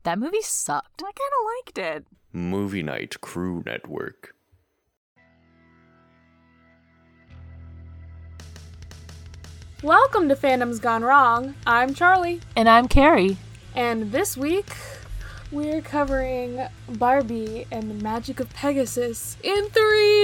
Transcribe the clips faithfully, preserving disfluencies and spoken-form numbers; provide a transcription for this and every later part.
That movie sucked. I kind of liked it. Movie Night Crew Network. Welcome to Fandom's Gone Wrong. I'm Charlie. And I'm Carrie. And this week, we're covering Barbie and the Magic of Pegasus in three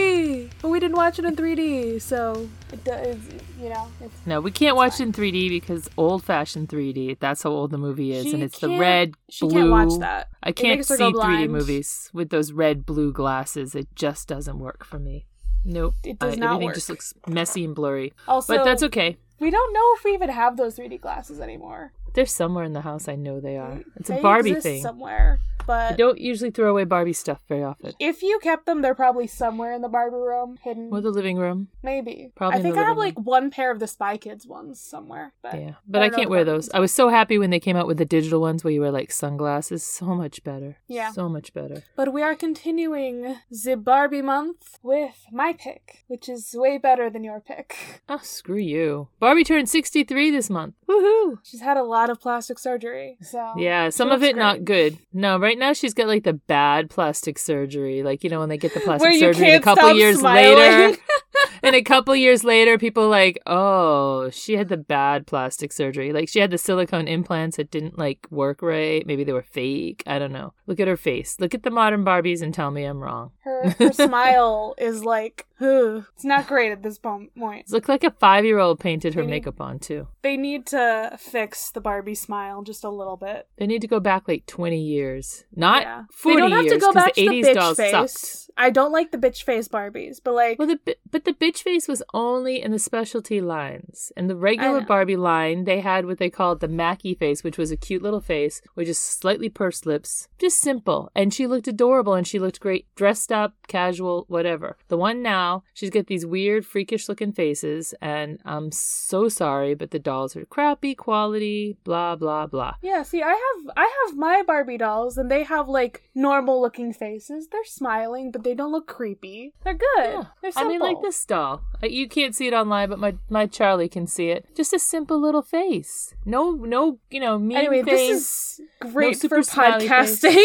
D. But we didn't watch it in three D, so it does, you know. It's, no, we can't watch fine. it in three D because old-fashioned three D. That's how old the movie is, she and it's the red, she blue. She can't watch that. I can't see three D movies with those red, blue glasses. It just doesn't work for me. Nope. It does uh, not everything work. just looks messy and blurry. Also, but that's okay. We don't know if we even have those three D glasses anymore. They're somewhere in the house. I know they are. It's they a Barbie exist thing. somewhere, but I don't usually throw away Barbie stuff very often. If you kept them, they're probably somewhere in the Barbie room, hidden. Or the living room. Maybe. Probably. I think in the I have living like room. one pair of the Spy Kids ones somewhere. But yeah, but I, I can't wear those. I was so happy when they came out with the digital ones where you wear like sunglasses. So much better. Yeah. So much better. But we are continuing the Barbie month with my pick, which is way better than your pick. Oh, screw you. Barbie turned sixty-three this month. Woohoo! She's had a lot of plastic surgery, so... Yeah, some of it great. Not good. No, right now she's got like the bad plastic surgery. Like, you know, when they get the plastic Where surgery you a couple stop years smiling. later. And a couple years later, people like, oh, she had the bad plastic surgery. Like, she had the silicone implants that didn't, like, work right. Maybe they were fake. I don't know. Look at her face. Look at the modern Barbies and tell me I'm wrong. Her, her smile is like, ugh. It's not great at this point. It looks like a five-year-old painted her they makeup need, on, too. They need to fix the Barbie smile just a little bit. They need to go back, like, twenty years. Not yeah. forty years. They don't have to go back the to eighties the bitch dolls face. Sucked. I don't like the bitch face Barbies, but like... Well, the but the bitch face was only in the specialty lines. In the regular Barbie line, they had what they called the Mackie face, which was a cute little face with just slightly pursed lips. Just simple. And she looked adorable and she looked great dressed up, casual, whatever. The one now, she's got these weird, freakish looking faces, and I'm so sorry, but the dolls are crappy quality, blah, blah, blah. Yeah, see, I have I have my Barbie dolls, and they have, like, normal looking faces. They're smiling, but they don't look creepy. They're good. Yeah. They're simple. I mean, like this doll. You can't see it online, but my, my Charlie can see it. Just a simple little face. No, no, you know, mean anyway, face. This is great no for podcasting.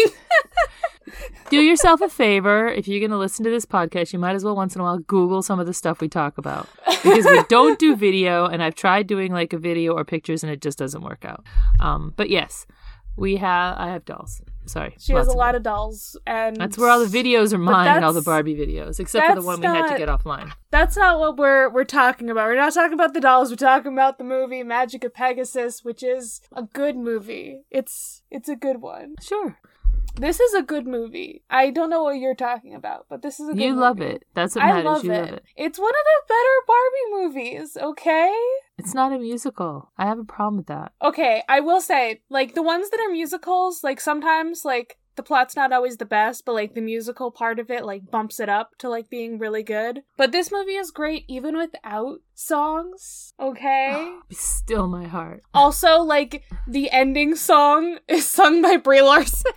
Do yourself a favor. If you're going to listen to this podcast, you might as well once in a while Google some of the stuff we talk about. Because we don't do video, and I've tried doing like a video or pictures, and it just doesn't work out. Um, but yes, we have, I have dolls. Sorry. She has a of lot them. of dolls, and that's where all the videos are mine, and all the Barbie videos, except for the one we not, had to get offline. That's not what we're we're talking about. We're not talking about the dolls. We're talking about the movie Magic of Pegasus, which is a good movie. It's it's a good one. Sure. This is a good movie. I don't know what you're talking about, but this is a good you movie. You love it. That's what I matters. love you it. love it. It's one of the better Barbie movies, okay? It's not a musical. I have a problem with that. Okay, I will say, like, the ones that are musicals, like, sometimes, like, the plot's not always the best, but, like, the musical part of it, like, bumps it up to, like, being really good. But this movie is great even without songs, okay? Oh, still my heart. Also, like, the ending song is sung by Brie Larson.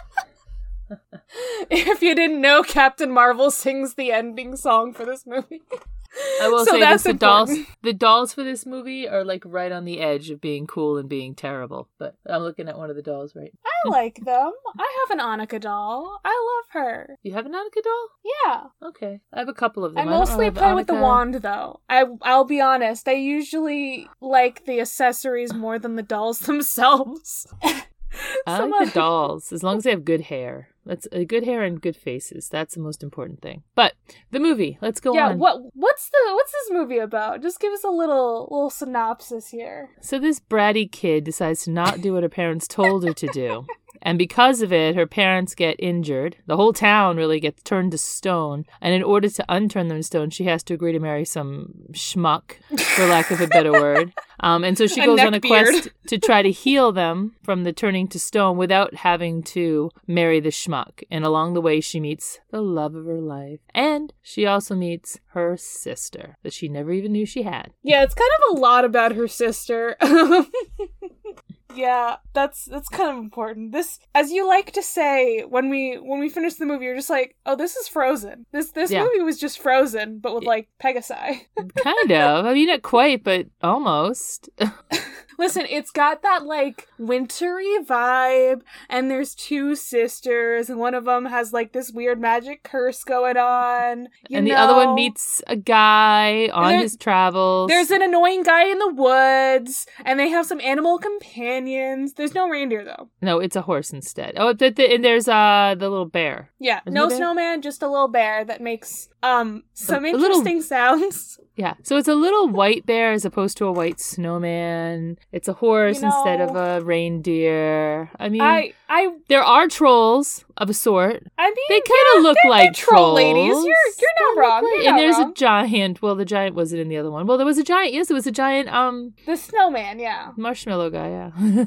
If you didn't know, Captain Marvel sings the ending song for this movie. I will so say that's this, the dolls, important. the dolls for this movie are like right on the edge of being cool and being terrible. But I'm looking at one of the dolls right now. I like them. I have an Annika doll. I love her. You have an Annika doll? Yeah. Okay. I have a couple of them. I mostly I play Annika. with the wand, though. I, I'll be honest. I usually like the accessories more than the dolls themselves. I Some like of- the dolls, as long as they have good hair. That's uh, good hair and good faces. That's the most important thing. But the movie, let's go yeah, on. what what's the what's this movie about? Just give us a little little synopsis here. So this bratty kid decides to not do what her parents told her to do. And because of it, her parents get injured. The whole town really gets turned to stone. And in order to unturn them to stone, she has to agree to marry some schmuck, for lack of a better word. Um, and so she A goes on a neckbeard. quest to try to heal them from the turning to stone without having to marry the schmuck. And along the way, she meets the love of her life. And she also meets her sister that she never even knew she had. Yeah, it's kind of a lot about her sister. Yeah, that's that's kind of important. This, as you like to say, when we when we finish the movie, you're just like, oh, this is Frozen. This this Yeah. movie was just Frozen, but with like Pegasi. Kind of. I mean, not quite, but almost. Listen, it's got that, like, wintry vibe, and there's two sisters, and one of them has, like, this weird magic curse going on. And the know? other one meets a guy on his travels. There's an annoying guy in the woods, and they have some animal companions. There's no reindeer, though. No, it's a horse instead. Oh, the, the, and there's uh the little bear. Yeah, Isn't no it a bear? snowman, just a little bear that makes um some A- a interesting little- sounds. Yeah, so it's a little white bear as opposed to a white snowman. It's a horse You know, instead of a reindeer. I mean, I I there are trolls of a sort. I mean They kind yeah, of look they're- like they're troll trolls. ladies. You're you're They not look wrong. like- You're and not there's wrong. a giant. Well, the giant wasn't in the other one. Well, there was a giant. Yes, it was a giant. Um, The snowman, yeah. marshmallow guy. Yeah.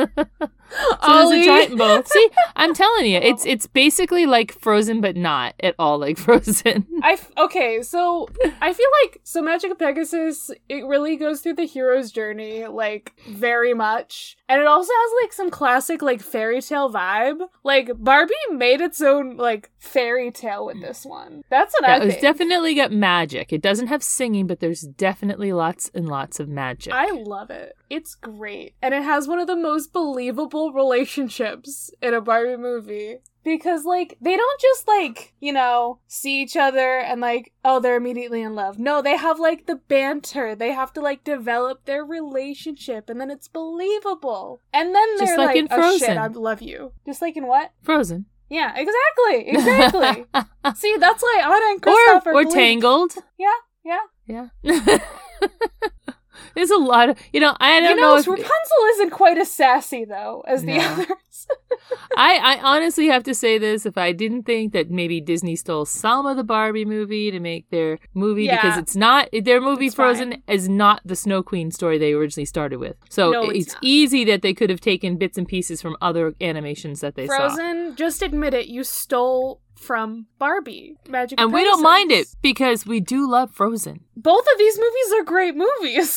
So Ollie. there's a giant in both. See, I'm telling you, it's it's basically like Frozen, but not at all like Frozen. I f- okay, so I feel like so Magic of Pegasus, it really goes through the hero's journey like very much, and it also has like some classic like fairy tale vibe. Like Barbie made its own like fairy tale with this one. That's what Yeah, I it's think. definitely got magic. It doesn't have singing, but there's definitely lots and lots of magic. I love it. It's great, and it has one of the most believable relationships in a Barbie movie. Because, like, they don't just, like, you know, see each other and, like, oh, they're immediately in love. No, they have, like, the banter. They have to, like, develop their relationship, and then it's believable. And then Just they're like like, in oh, shit, Frozen. I love you. Just like in what? Frozen. Yeah, exactly. Exactly. See, that's why Anna and Or Kristoff are or believed. Tangled. Yeah, yeah. Yeah. There's a lot of, you know, I don't You know, know if Rapunzel isn't quite as sassy, though, as the No. others. I, I honestly have to say this, if I didn't think that maybe Disney stole some of the Barbie movie to make their movie, Yeah. because it's not, their movie It's Frozen fine. is not the Snow Queen story they originally started with. So No, it's it's not. easy that they could have taken bits and pieces from other animations that they saw. Frozen, just admit it, you stole from Barbie. Magic of And we don't mind it Pegasus. because we do love Frozen. Both of these movies are great movies.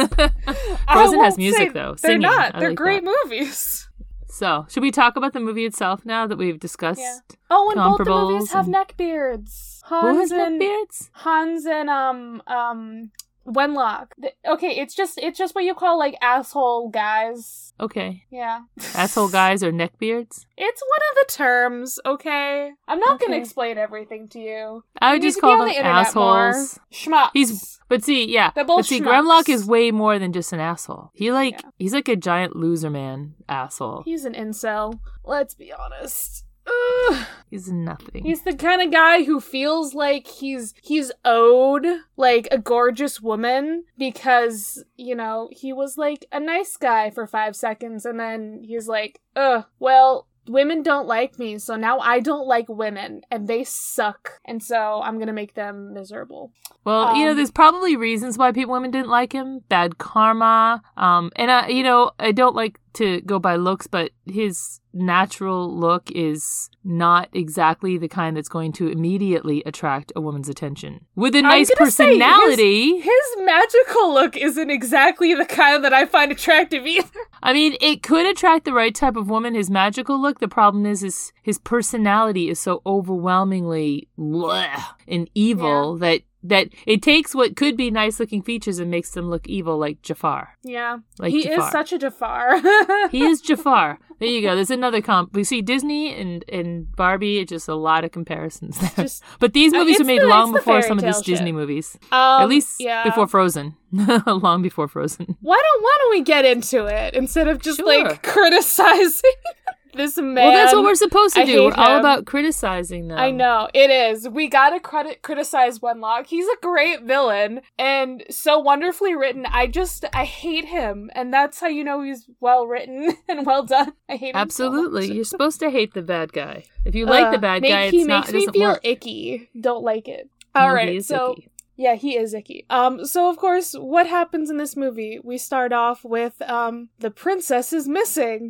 I Frozen has won't music say though. They're Singing. not. I They're like great that. movies. So, should we talk about the movie itself now that we've discussed? Yeah. Oh, and both the movies Comparables have and- neckbeards. Who Hans has and neckbeards? Hans and um um Wenlock. Th- Okay, it's just it's just what you call like asshole guys. Okay. Yeah. Asshole guys or neckbeards? It's one of the terms, okay? I'm not gonna Okay. explain everything to you. I You would need just to be call on them the internet more. assholes. Schmucks. He's, but see, yeah, They're both but see, schmucks. Grimlock is way more than just an asshole. He like, Yeah. he's like a giant loser man asshole. He's an incel. Let's be honest. Ugh. He's nothing. He's the kind of guy who feels like he's he's owed like a gorgeous woman because, you know, he was like a nice guy for five seconds and then he's like, ugh, well, women don't like me, so now I don't like women and they suck. And so I'm gonna make them miserable. Well, you know, Um, there's probably reasons why people women didn't like him. Bad karma. Um, and I, you know, I don't like to go by looks, but his natural look is not exactly the kind that's going to immediately attract a woman's attention. With a I'm nice gonna say his- personality. His magical look isn't exactly the kind that I find attractive either. I mean, it could attract the right type of woman, his magical look. The problem is, is his personality is so overwhelmingly bleh and evil that that it takes what could be nice looking features and makes them look evil, like Jafar. Yeah. Like he Jafar. is such a Jafar. He is Jafar. There you go. There's another comp. We see Disney and, and Barbie. It's just a lot of comparisons there. Just- but these Uh, movies it's were made the- long it's the before fairy some of these tale Disney shit. movies. Um, At least yeah. before Frozen. Long before Frozen. Why don't why don't we get into it instead of just Sure. like criticizing this man? Well, that's what we're supposed to I do. We're hate all him. about criticizing them. I know it is. We gotta credit criticize Wenlock. He's a great villain and so wonderfully written. I just I hate him, and that's how you know he's well written and well done. I hate him. Absolutely. So You're much. supposed to hate the bad guy. If you like the Uh, bad make- guy, he it's not, makes it me doesn't feel work. icky. Don't like it. No, All he right, is so. icky. Yeah, he is icky. Um, so of course, what happens in this movie? We start off with, um, the princess is missing.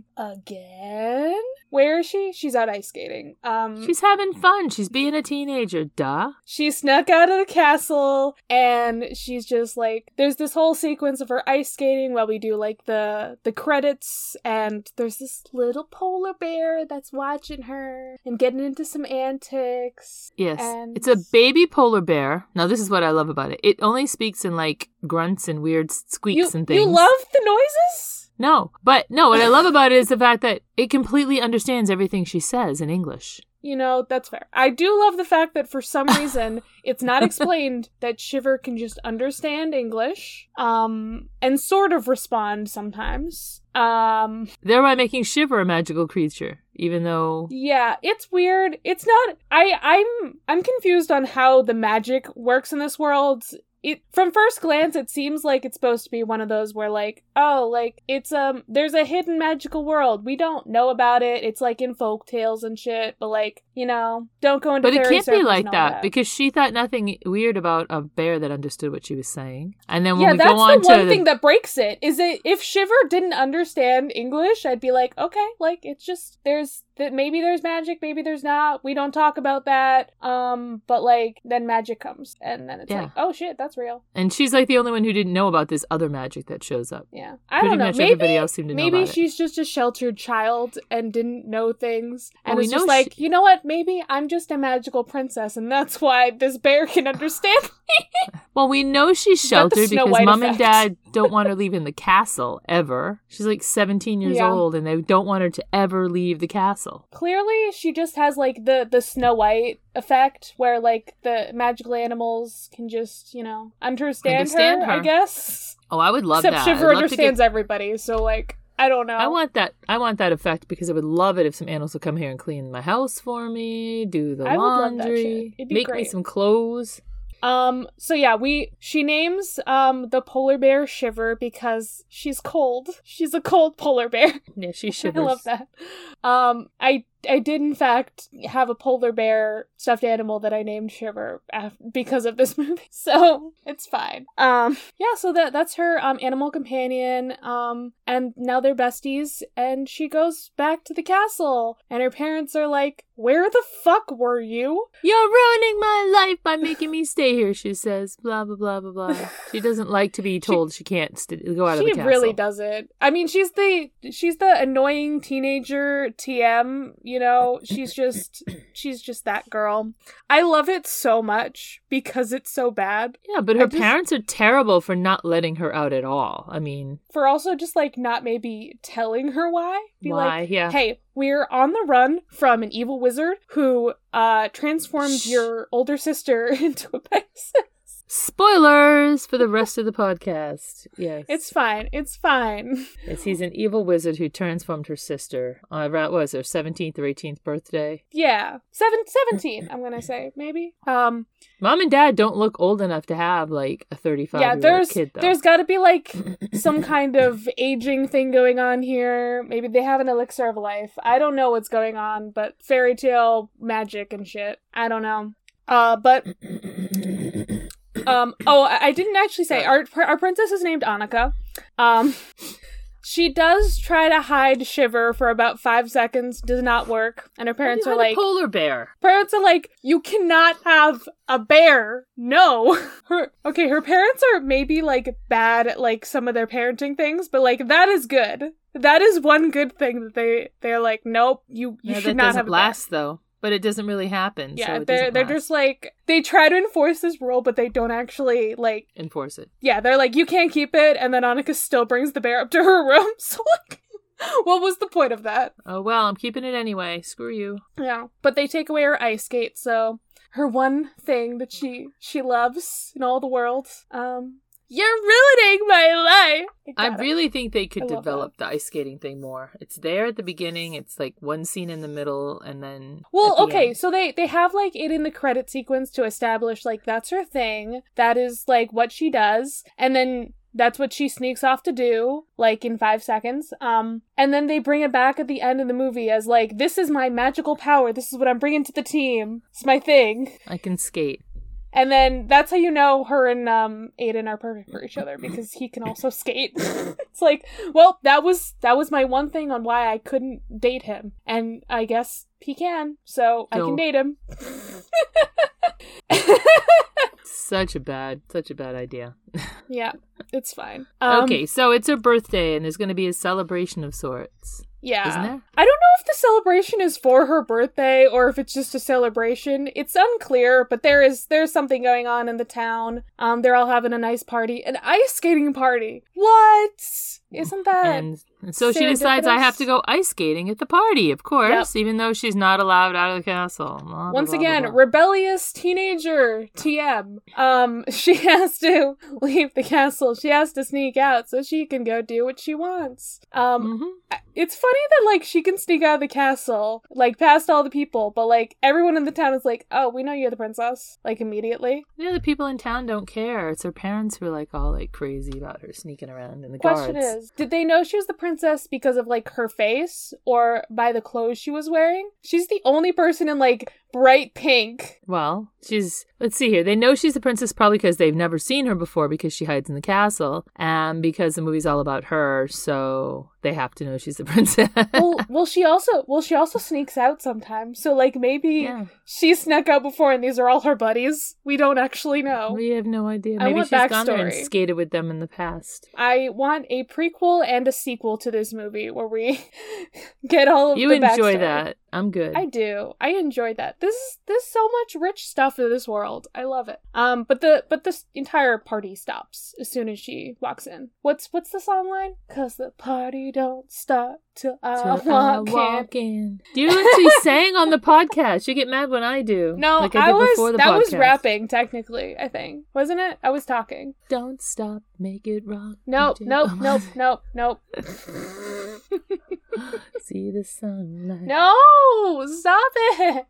Again? Where is she? She's out ice skating. Um, She's having fun. She's being a teenager. Duh. she snuck out of the castle, and she's just like, there's this whole sequence of her ice skating while we do like the, the credits, and there's this little polar bear that's watching her and getting into some antics. Yes. And- It's a baby polar bear. Now, this is what I love about it. It only speaks in like grunts and weird squeaks you, and things. You love the noises? No, but no, what I love about it is the fact that it completely understands everything she says in English. You know, that's fair. I do love the fact that for some reason it's not explained that Shiver can just understand English, um, and sort of respond sometimes. Um, Thereby making Shiver a magical creature, even though... Yeah, it's weird. It's not... I, I'm, I'm confused on how the magic works in this world. It, from first glance, it seems like it's supposed to be one of those where, like, oh, like, it's, um, there's a hidden magical world. We don't know about it. It's, like, in folk tales and shit, but, like, you know, don't go into But it fairy can't be like circles and all that, that, because she thought nothing weird about a bear that understood what she was saying. And then when yeah, we that's go on the one to... thing that breaks it, is that if Shiver didn't understand English, I'd be like, okay, like, it's just, there's, that maybe there's magic, maybe there's not. We don't talk about that. Um, but, like, then magic comes, and then it's Yeah. like, oh, shit, that's real. And she's like the only one who didn't know about this other magic that shows up. Yeah. I Pretty don't know. much Maybe, everybody else seemed to know maybe about it. she's just a sheltered child and didn't know things. And Well, we it's just know like, she- you know what? Maybe I'm just a magical princess, and that's why this bear can understand me. Well, we know she's got the sheltered Snow because White mom and effect. dad don't want her leaving the castle ever. She's like seventeen years Yeah. old, and they don't want her to ever leave the castle. Clearly, she just has, like, the, the Snow White effect, where, like, the magical animals can just, you know, understand, Understand her, her. I guess. Oh, I would love Except that. Shiver I'd love to understands get- everybody, so, like, I don't know. I want that. I want that effect because I would love it if some animals would come here and clean my house for me, do the I would love that laundry, shit. It'd be make me great. some clothes. Um, so yeah, we, she names, um, the polar bear Shiver because she's cold. She's a cold polar bear. Yeah, she shivers. I love that. Um, I, I did in fact have a polar bear stuffed animal that I named Shiver af- because of this movie. So it's fine. Um, yeah, so that, that's her, um, animal companion. Um, and now they're besties, and she goes back to the castle, and her parents are like, where the fuck were you? You're ruining my life by making me stay here, she says. Blah, blah, blah, blah, blah. She doesn't like to be told she, she can't st- go out of the She castle. really doesn't. I mean, she's the she's the annoying teenager T M, you know? She's just she's just that girl. I love it so much because it's so bad. Yeah, but her I just- parents are terrible for not letting her out at all. I mean, For also just, like, not maybe telling her why. Be why? like, Yeah. hey, we're on the run from an evil wizard who uh transformed Shh. your older sister into a Pegasus. Spoilers for the rest of the podcast. Yes. It's fine. It's fine. Yes, he's an evil wizard who transformed her sister on, what was her seventeenth or eighteenth birthday. Yeah. Seven, seventeen, I'm gonna say, maybe. Um, Mom and dad don't look old enough to have, like, a thirty-five-year-old yeah, there's kid, though. there's gotta be, like, some kind of aging thing going on here. Maybe they have an elixir of life. I don't know what's going on, but fairy tale magic and shit. I don't know. Uh, but... Um, oh, I I didn't actually say, our our princess is named Annika. Um, she does try to hide Shiver for about five seconds, does not work, and her parents You are had a like, polar bear. parents are like, you cannot have a bear. No. Her, okay, her parents are maybe, like, bad at, like, some of their parenting things, but, like, that is good. That is one good thing that they, they're like, nope, you, you Yeah, should that not doesn't have a bear. last, though. But it doesn't really happen. Yeah, so it they're doesn't they're last. just like, they try to enforce this rule, but they don't actually, like, Enforce it. yeah, they're like, you can't keep it, and then Annika still brings the bear up to her room, so, like, what was the point of that? Oh, well, I'm keeping it anyway. Screw you. Yeah, but they take away her ice skate, so her one thing that she she loves in all the world, um, you're ruining my life! I got it. really think they could I love develop the ice skating thing more. It's there at the beginning. It's like one scene in the middle, and then Well, at the okay, end. so they they have, like, it in the credit sequence to establish, like, that's her thing. That is, like, what she does. And then that's what she sneaks off to do, like, in five seconds. Um, and then they bring it back at the end of the movie as, like, this is my magical power. This is what I'm bringing to the team. It's my thing. I can skate. And then that's how you know her and um Aiden are perfect for each other, because he can also skate. It's like, well, that was that was my one thing on why I couldn't date him. And I guess he can, so I can No. date him. Such a bad, such a bad idea. Yeah, it's fine. Um, Okay, so it's her birthday, and there's going to be a celebration of sorts. Yeah. Isn't there? I don't know if the celebration is for her birthday or if it's just a celebration. It's unclear, but there is there's something going on in the town. Um, they're all having a nice party. An ice skating party. What? Isn't that And, and so she decides I have to go ice skating at the party, of course, yep. even though she's not allowed out of the castle. Blah, Once blah, again, blah, blah. rebellious teenager, T M. Um, she has to leave the castle. She has to sneak out so she can go do what she wants. Um, mm-hmm. It's funny that, like, she can sneak out of the castle, like, past all the people, but, like, everyone in the town is like, oh, we know you're the princess, like, immediately. Yeah, the people in town don't care. It's her parents who are, like, all, like, crazy about her sneaking around in the Question guards. is, did they know she was the princess because of, like, her face or by the clothes she was wearing? She's the only person in, like, bright pink. Well, she's, let's see here. They know she's the princess probably because they've never seen her before because she hides in the castle and because the movie's all about her, so they have to know she's the princess. well, well, she also, well, she also sneaks out sometimes. So, like, maybe yeah. she snuck out before and these are all her buddies. We don't actually know. We have no idea. I Maybe want she's backstory. gone there and skated with them in the past. I want a prequel and a sequel to this movie where we get all of you the enjoy backstory. that. I'm good. I do. I enjoy that. This is there's so much rich stuff in this world. I love it. Um, but the but this entire party stops as soon as she walks in. What's what's the song line? 'Cause the party don't stop till I, till walk, I walk in. in. You actually sang on the podcast. You get mad when I do. No, like I, I did was before the that podcast. was rapping technically. I think wasn't it? I was talking. Don't stop, make it rock. Nope, nope, nope, nope, nope. See the sunlight. No, stop it.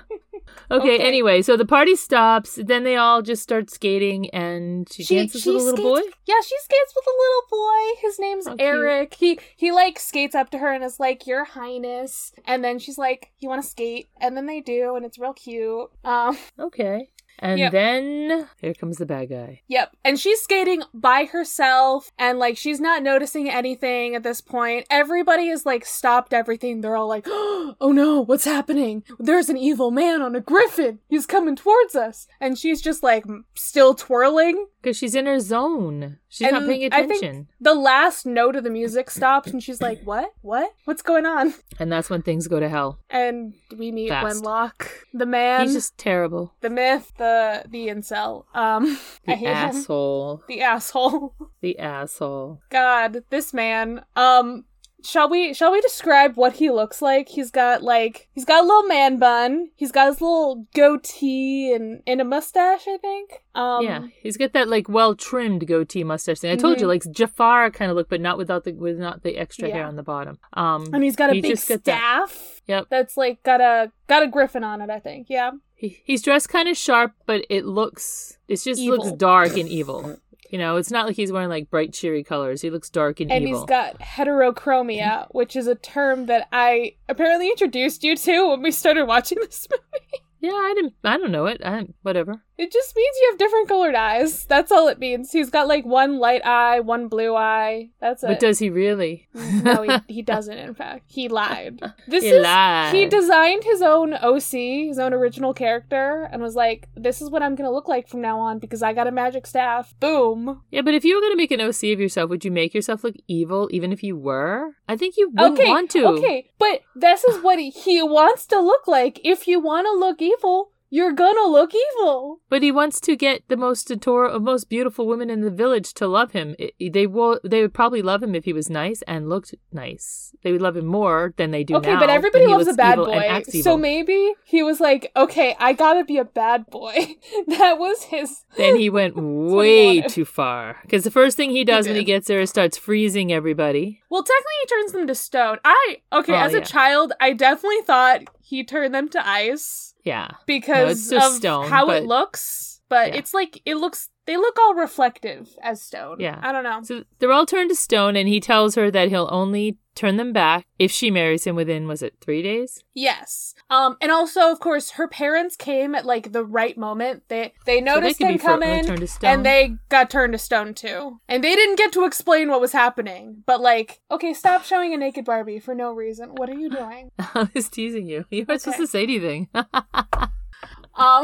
Okay, Okay. anyway, so the party stops, then they all just start skating, and she, She- dances she with a little skates- boy? Yeah, she skates with a little boy. His name's How cute. Eric. He he like skates up to her and is like, "Your Highness," and then she's like, "You want to skate?" And then they do, and it's real cute. Um, Okay. And Yep. then, here comes the bad guy. yep. And she's skating by herself, and like she's not noticing anything at this point. Everybody has like stopped everything. They're all like, "Oh no, what's happening? There's an evil man on a griffin. He's coming towards us." And she's just like still twirling. Because she's in her zone. She's And not paying I attention. think the last note of the music stops, and she's like, "What? What? What's going on?" And that's when things go to hell. And we meet Fast. Wenlock, the man, He's just terrible. the myth, the the incel. Um, I The hate him. asshole. The asshole. The asshole. God, this man. Um, shall we shall we describe what he looks like? He's got like he's got a little man bun. He's got his little goatee and and a mustache, I think. Um, Yeah, he's got that like well trimmed goatee mustache thing. I told Mhm. you, like Jafar kind of look, but not without the with not the extra Yeah. hair on the bottom. Um, and he's got a he big just got that- staff. Yep. That's like got a got a griffin on it, I think. Yeah. He, he's dressed kind of sharp, but it looks it just Evil. looks dark and evil. You know, it's not like he's wearing like bright cheery colors. He looks dark and, And evil. he's got heterochromia, which is a term that I apparently introduced you to when we started watching this movie. Yeah, I didn't. I don't know it. I whatever. It just means you have different colored eyes. That's all it means. He's got like one light eye, one blue eye. That's But it. does he really? No, he, he doesn't, in fact. He lied. This He is lied. He designed his own O C, his own original character, and was like, this is what I'm gonna look like from now on because I got a magic staff. Boom. Yeah, but if you were going to make an O C of yourself, would you make yourself look evil even if you were? I think you wouldn't Okay, want to. okay, but this is what he, he wants to look like. If you want to look evil, you're gonna look evil. But he wants to get the most ador- most beautiful women in the village to love him. It, they will. They would probably love him if he was nice and looked nice. They would love him more than they do Okay, now. but everybody when he loves a looks bad evil and boy. acts So evil. maybe he was like, okay, I gotta be a bad boy. That was his. Then he went what he way wanted. too far. Because the first thing he does when he did. gets there is starts freezing everybody. Well, technically, he turns them to stone. I okay. Well, as a yeah. child, I definitely thought he turned them to ice Yeah. because just of stone, how but- it looks. But Yeah. it's like it looks. They look all reflective as stone. Yeah. I don't know. So they're all turned to stone, and he tells her that he'll only turn them back if she marries him within, was it three days? Yes. Um, and also, of course, her parents came at like the right moment. They they noticed could him be for- like, coming, turned to stone. and they got turned to stone too. And they didn't get to explain what was happening. But like, okay, stop showing a naked Barbie for no reason. What are you doing? I was teasing you. You weren't Okay. supposed to say anything. Um,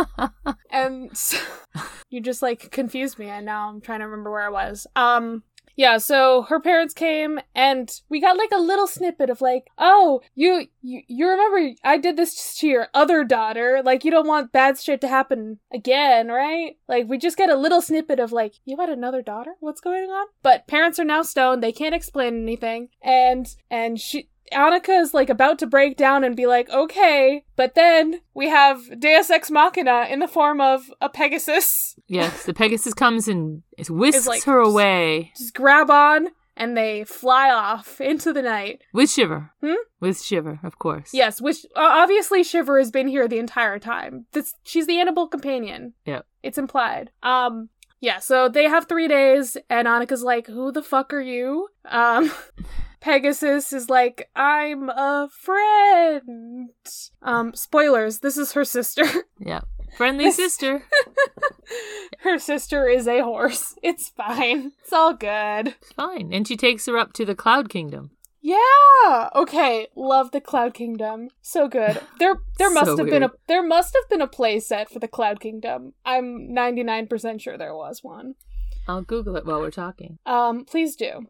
and so, you just like confused me, and now I'm trying to remember where I was. Um. Yeah, so her parents came and we got like a little snippet of like, oh, you, you you remember I did this to your other daughter. Like, you don't want bad shit to happen again, right? Like, we just get a little snippet of like, you had another daughter? What's going on? But parents are now stoned. They can't explain anything. And, and she... Annika is like about to break down and be like, okay, but then we have Deus Ex Machina in the form of a Pegasus. Yes, the Pegasus comes and whisks like, her away. Just, just grab on and they fly off into the night. With Shiver. Hmm? With Shiver, of course. Yes, which uh, obviously Shiver has been here the entire time. This, she's the animal companion. Yep. It's implied. Um, yeah, so they have three days and Annika's like, who the fuck are you? Um... Pegasus is like, I'm a friend. Um, spoilers, this is her sister. Yeah. Friendly sister. Her sister is a horse. It's fine. It's all good. It's fine. And she takes her up to the Cloud Kingdom. Yeah. Okay. Love the Cloud Kingdom. So good. There there must So have been a weird. there must have been a play set for the Cloud Kingdom. I'm ninety-nine percent sure there was one. I'll Google it while we're talking. Um, please do.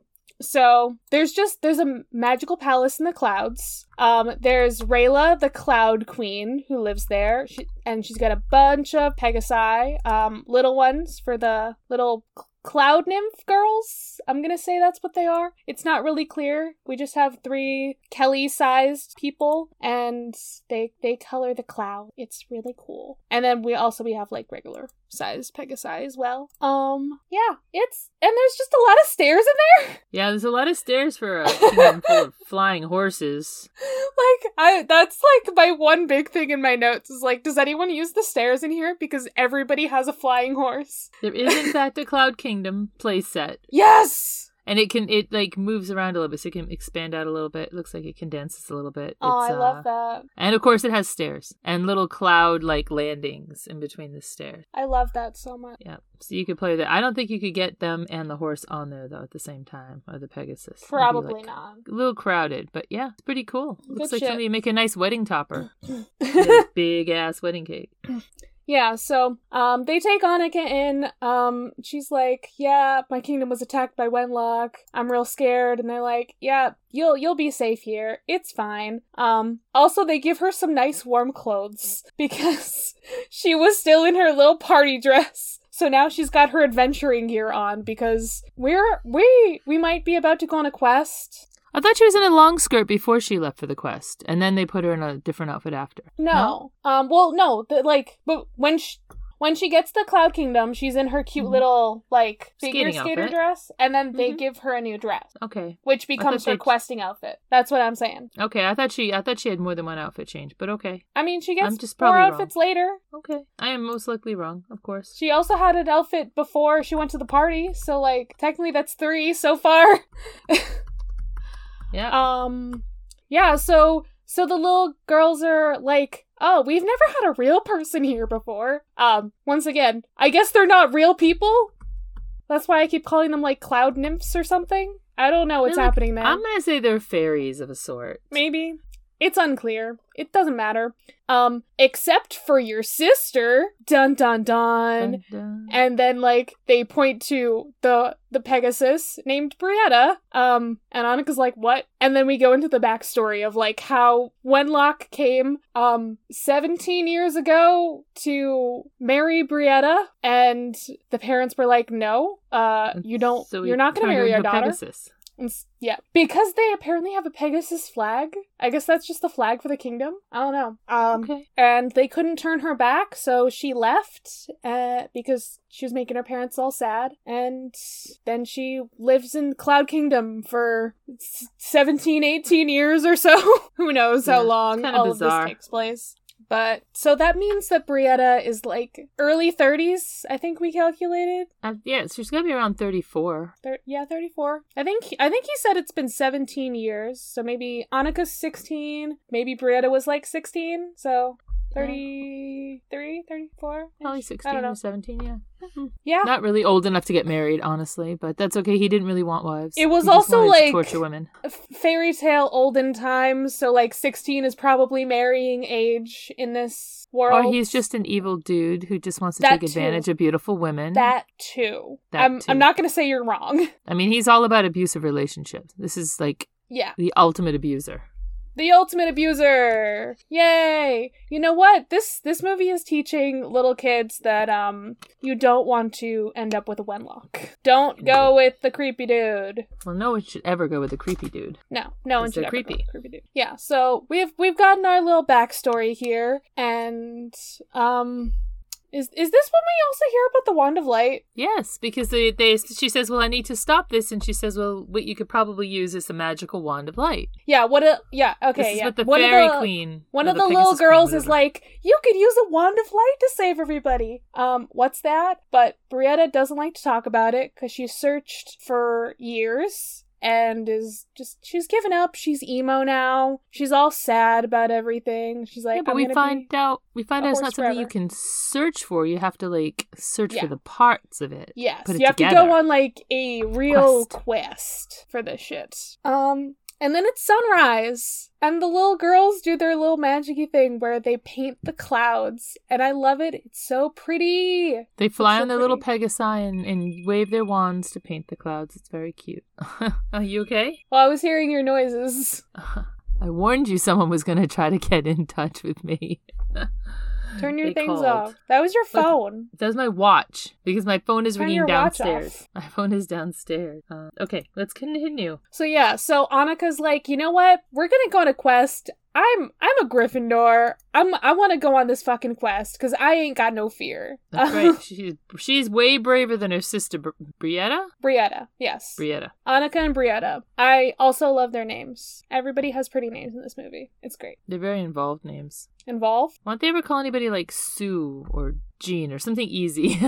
So there's just there's a magical palace in the clouds. Um, there's Rayla, the Cloud Queen, who lives there, she, and she's got a bunch of Pegasi, um, little ones for the little c- cloud nymph girls. I'm gonna say that's what they are. It's not really clear. We just have three Kelly-sized people, and they they color the cloud. It's really cool. And then we also we have like regular sized Pegasi as well. Um, yeah, it's and there's just a lot of stairs in there. Yeah, there's a lot of stairs for a kingdom full of flying horses. Like, I that's like my one big thing in my notes is like, does anyone use the stairs in here? Because everybody has a flying horse. There is, in fact, a Cloud Kingdom playset. Yes! And it can, it like moves around a little bit, so it can expand out a little bit. It looks like it condenses a little bit. Oh, It's, I love uh, that. And of course it has stairs and little cloud like landings in between the stairs. I love that so much. Yeah. So you could play that. I don't think you could get them and the horse on there though at the same time, or the Pegasus. It'd be, Probably like, not. a little crowded, but yeah, it's pretty cool. Looks Good like shit. somebody make a nice wedding topper. A big ass wedding cake. Yeah, so um they take Annika in. Um she's like, yeah, my kingdom was attacked by Wenlock. I'm real scared. And they're like, yeah, you'll you'll be safe here. It's fine. Um also they give her some nice warm clothes because she was still in her little party dress. So now she's got her adventuring gear on because we're we we might be about to go on a quest. I thought she was in a long skirt before she left for the quest, and then they put her in a different outfit after. No. Um well no, the, like but when she when she gets to Cloud Kingdom, she's in her cute Mhm. little like figure Skating skater outfit. dress, and then they Mhm. give her a new dress, Okay. which becomes thought her they- questing outfit. That's what I'm saying. Okay, I thought she I thought she had more than one outfit change, but okay. I mean, she gets I'm just four probably wrong. outfits later. Okay. I am most likely wrong, of course. She also had an outfit before she went to the party, so like technically that's three so far. Yeah. Um, yeah, so so the little girls are like, oh, we've never had a real person here before. Um, once again, I guess they're not real people. That's why I keep calling them like cloud nymphs or something. I don't know what's They're like- happening there. I'm gonna say they're fairies of a sort. Maybe. It's unclear. It doesn't matter. Um, except for your sister. Dun dun dun. Dun, dun. And then, like, they point to the the Pegasus named Brietta. Um, and Annika's like, what? And then we go into the backstory of, like, how Wenlock came, um, seventeen years ago to marry Brietta. And the parents were like, no, uh, you don't, So we you're not gonna turned her marry our into a daughter. Pegasus. And s- yeah. Because they apparently have a Pegasus flag. I guess that's just the flag for the kingdom. I don't know. Um, Okay. and they couldn't turn her back, so she left uh, because she was making her parents all sad. And then she lives in Cloud Kingdom for s- seventeen, eighteen years or so. Who knows how Yeah, long kinda all bizarre. of this takes place. But, so that means that Brietta is like early thirties, I think we calculated. Uh, yeah, she's gonna be around thirty-four. Thir- yeah, thirty-four. I think I think he said it's been seventeen years. So maybe Annika's sixteen. Maybe Brietta was like sixteen. So thirty-three, thirty-four? Probably sixteen or seventeen, yeah. Yeah. Not really old enough to get married, honestly, but that's okay. He didn't really want wives. It was he just also wanted like to torture women. Fairy tale olden times, so like sixteen is probably marrying age in this world. Or he's just an evil dude who just wants to That take advantage too. of beautiful women. That too. That I'm too. I'm not gonna say you're wrong. I mean, he's all about abusive relationships. This is like Yeah. the ultimate abuser. The ultimate abuser. Yay. You know what? This this movie is teaching little kids that um you don't want to end up with a Wenlock. Don't go with the creepy dude. Well, no one should ever go with a creepy dude. No, no one Because should they're ever go creepy. with the creepy dude. Yeah, so we've we've gotten our little backstory here, and um Is is this when we also hear about the Wand of Light? Yes, because they, they she says, well, I need to stop this, and she says, well, what you could probably use is a magical Wand of Light. Yeah, what a yeah, okay, This is yeah. what the one Fairy of the, Queen, One or of the, the little Pegasus Queen, girls is whatever. like, you could use a Wand of Light to save everybody. Um, what's that? But Brietta doesn't like to talk about it because she's searched for years. And is just, she's given up. She's emo now. She's all sad about everything. She's like, Yeah, but I'm we gonna find be... out we find a out it's horse not something you forever. can search for. You have to like search Yeah. for the parts of it. Yes, put it you have together. to go on like a real Quest. quest for this shit. Um, and then it's sunrise, and the little girls do their little magic-y thing where they paint the clouds, and I love it. It's so pretty. They fly so on their little pretty. Pegasi and, and wave their wands to paint the clouds. It's very cute. Are you okay? Well, I was hearing your noises. I warned you someone was going to try to get in touch with me. Turn your They things called. off. That was your Look, phone. That was my watch because my phone is Turn ringing your watch downstairs. off. My phone is downstairs. Uh, okay, let's continue. So yeah, so Annika's like, you know what? We're gonna go on a quest. I'm I'm a Gryffindor. I'm I want to go on this fucking quest because I ain't got no fear. That's right. She's she's way braver than her sister Bri- Brietta. Brietta, yes. Brietta. Annika and Brietta. I also love their names. Everybody has pretty names in this movie. It's great. They're very involved names. Involve? Why don't they ever call anybody like Sue or Jean or something easy?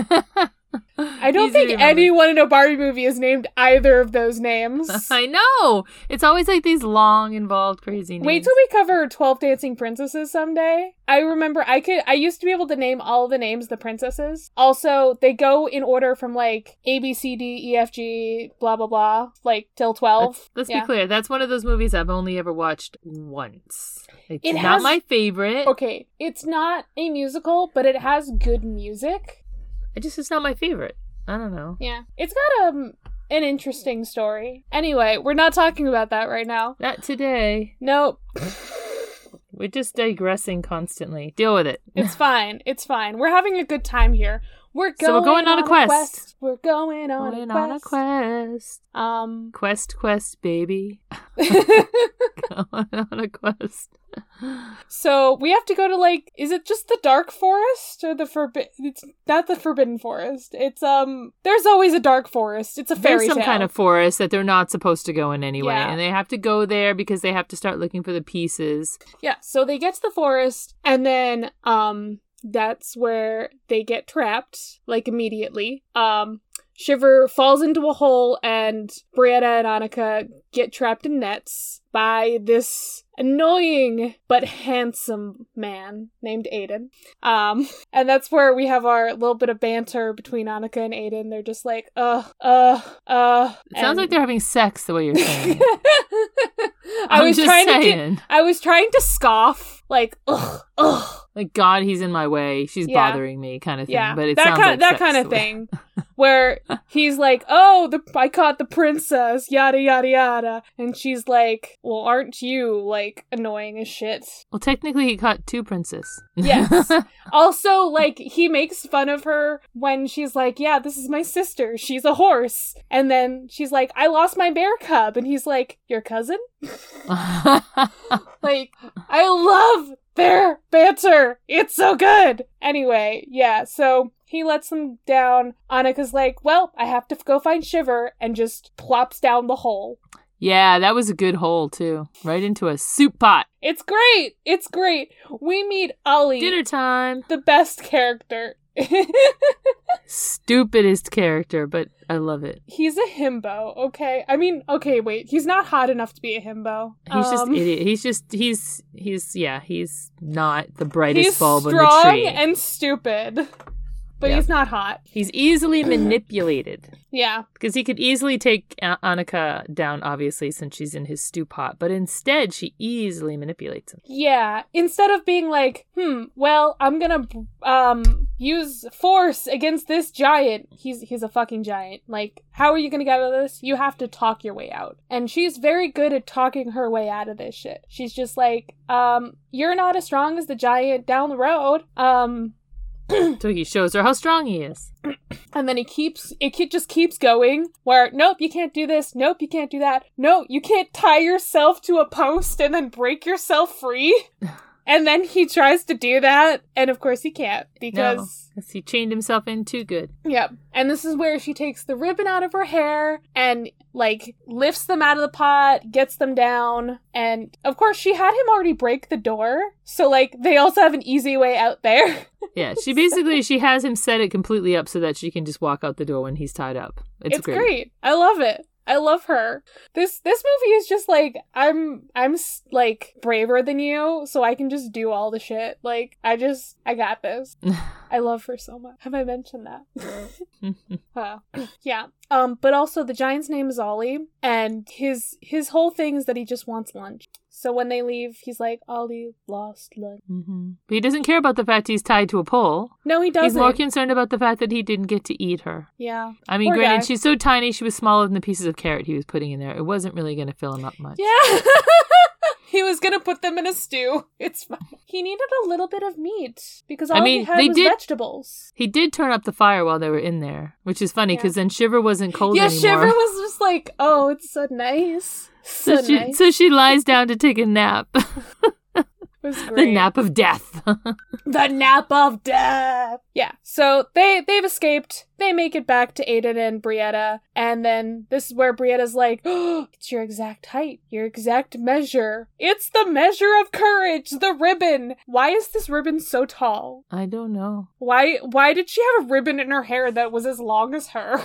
I don't Easy to think remember. anyone in a Barbie movie is named either of those names. I know. It's always like these long, involved, crazy names. Wait till we cover twelve Dancing Princesses someday. I remember I could I used to be able to name all the names of the princesses. Also, they go in order from like A B C D E F G blah blah blah, like till twelve. Let's, let's Yeah. be clear. That's one of those movies I've only ever watched once. It's It not has- my favorite. Okay, it's not a musical, but it has good music. It just it's not my favorite. I don't know. Yeah. It's got um an interesting story. Anyway, we're not talking about that right now. Not today. Nope. We're just digressing constantly. Deal with it. It's fine. It's fine. We're having a good time here. We're going, So we're going on a quest. We're going on Going a quest. on a quest. Um Quest, quest, baby. Going on a quest. So we have to go to like is it just the dark forest or the forbidden it's not the forbidden forest. It's um there's always a dark forest. It's a fairy There's some tale. kind of forest that they're not supposed to go in anyway. Yeah. And they have to go there because they have to start looking for the pieces. Yeah, so they get to the forest and then um that's where they get trapped like immediately. Um Shiver falls into a hole and Brietta and Annika get trapped in nets by this annoying but handsome man named Aiden. Um, and that's where we have our little bit of banter between Annika and Aiden. They're just like, uh, uh, uh. It sounds like they're having sex the way you're saying. I I'm was just trying to saying. get, I was trying to scoff, like, ugh, ugh. Like, God, he's in my way. She's Yeah. bothering me, kind of thing. Yeah, But it that sounds kind like that sex kind of the way- thing, where he's like, "Oh, the I caught the princess," yada yada yada, and she's like, "Well, aren't you like annoying as shit?" Well, technically, he caught two princes. Yes. Also, like he makes fun of her when she's like, "Yeah, this is my sister. She's a horse," and then she's like, "I lost my bear cub," and he's like, "Your cousin?" Like, I love their banter. It's so good. Anyway, yeah, so he lets them down. Annika's like, well, I have to go find Shiver, and just plops down the hole. Yeah, that was a good hole, too. Right into a soup pot. It's great. It's great. We meet Ollie, Dinner time. the best character Stupidest character, but I love it. He's a himbo, okay? I mean, okay, wait. He's not hot enough to be a himbo. He's um, just idiot. He's just, he's, he's, yeah, he's not the brightest he's bulb in the strong tree. and stupid. But Yep. he's not hot. He's easily manipulated. Yeah. Because he could easily take A- Annika down, obviously, since she's in his stew pot. But instead, she easily manipulates him. Yeah. Instead of being like, hmm, well, I'm gonna um use force against this giant. He's he's a fucking giant. Like, how are you gonna get out of this? You have to talk your way out. And she's very good at talking her way out of this shit. She's just like, um, you're not as strong as the giant down the road. Um... So he shows her how strong he is. And then he keeps, it ke- just keeps going, where, nope, you can't do this, nope, you can't do that, no, you can't tie yourself to a post and then break yourself free. And then he tries to do that, and of course he can't, because... No, because he chained himself in too good. Yep. And this is where she takes the ribbon out of her hair, and, like, lifts them out of the pot, gets them down, and, of course, she had him already break the door, so, like, they also have an easy way out there. Yeah, she basically, she has him set it completely up so that she can just walk out the door when he's tied up. It's, It's great. great. I love it. I love her. This this movie is just like, I'm I'm like braver than you, so I can just do all the shit. Like, I just I got this. I love her so much. Have I mentioned that? uh, yeah. Um, but also the giant's name is Ollie, and his his whole thing is that he just wants lunch. So when they leave, he's like, Ollie lost lunch. Mm-hmm. But he doesn't care about the fact he's tied to a pole. No, he doesn't. He's more concerned about the fact that he didn't get to eat her. Yeah. I mean, Poor granted, guy. she's so tiny, she was smaller than the pieces of carrot he was putting in there. It wasn't really going to fill him up much. Yeah. He was gonna put them in a stew. It's fine. He needed a little bit of meat because all I mean, he had they was did- vegetables. He did turn up the fire while they were in there, which is funny Yeah. because then Shiver wasn't cold Yeah, anymore. Shiver was just like, oh, it's so nice. So, so, she, nice. so she lies down to take a nap. It was The great. nap of death. The nap of death. Yeah. So they they've escaped. They make it back to Aiden and Brietta, and then this is where Brietta's like, oh, it's your exact height, your exact measure. It's the measure of courage, the ribbon. Why is this ribbon so tall? I don't know. Why why did she have a ribbon in her hair that was as long as her?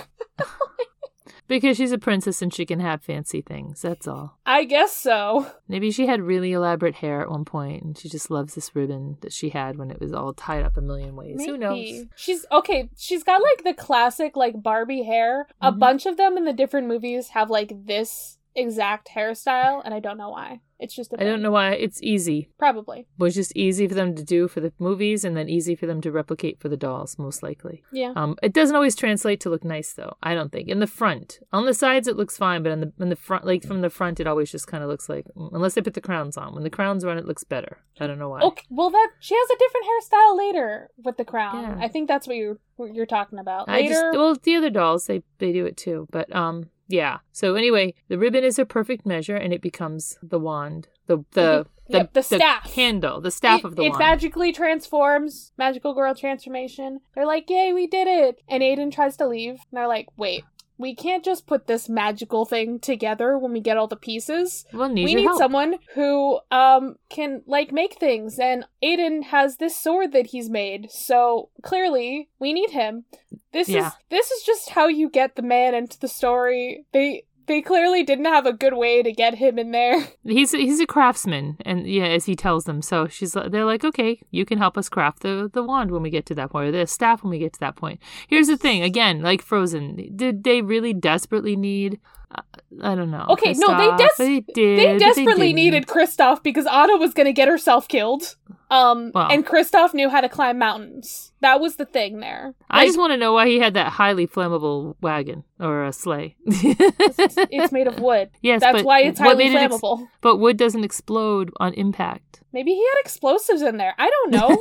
Because she's a princess and she can have fancy things, that's all. I guess so. Maybe she had really elaborate hair at one point and she just loves this ribbon that she had when it was all tied up a million ways. Maybe. Who knows? She's okay, she's got like the classic like Barbie hair. A Mhm. bunch of them in the different movies have like this exact hairstyle, and I don't know why. It's just a I don't thing. know why. It's easy. Probably. It was just easy for them to do for the movies and then easy for them to replicate for the dolls, most likely. Yeah. Um, it doesn't always translate to look nice, though, I don't think. In the front. On the sides, it looks fine, but in the in the front, like from the front, it always just kind of looks like, unless they put the crowns on. When the crowns are on, it looks better. I don't know why. Okay, well that she has a different hairstyle later with the crown. Yeah. I think that's what you're what you're talking about. I Later. just, well, the other dolls, they, they do it too, but, um... yeah. So anyway, the ribbon is a perfect measure, and it becomes the wand, the the the, Yep, the staff. handle, the staff it, of the it wand. magically transforms. Magical girl transformation. They're like, yay, we did it! And Aiden tries to leave, and they're like, wait, we can't just put this magical thing together when we get all the pieces. Well, need we your need help. someone who um can like make things, and Aiden has this sword that he's made, so clearly we need him. This Yeah. is this is just how you get the man into the story. They they clearly didn't have a good way to get him in there. He's he's a craftsman, and yeah, as he tells them. So she's li- they're like, okay, you can help us craft the the wand when we get to that point, or the staff when we get to that point. Here's the thing, again, like Frozen, did they really desperately need? Uh, I don't know. Okay, no, they Kristoff? des- they did. They but desperately didn't. needed Kristoff because Anna was going to get herself killed. Um, Well. and Kristoff knew how to climb mountains. That was the thing there. I Like, just want to know why he had that highly flammable wagon or a sleigh. it's, it's made of wood. Yes, That's but why it's what highly made it ex- flammable. But wood doesn't explode on impact. Maybe he had explosives in there. I don't know.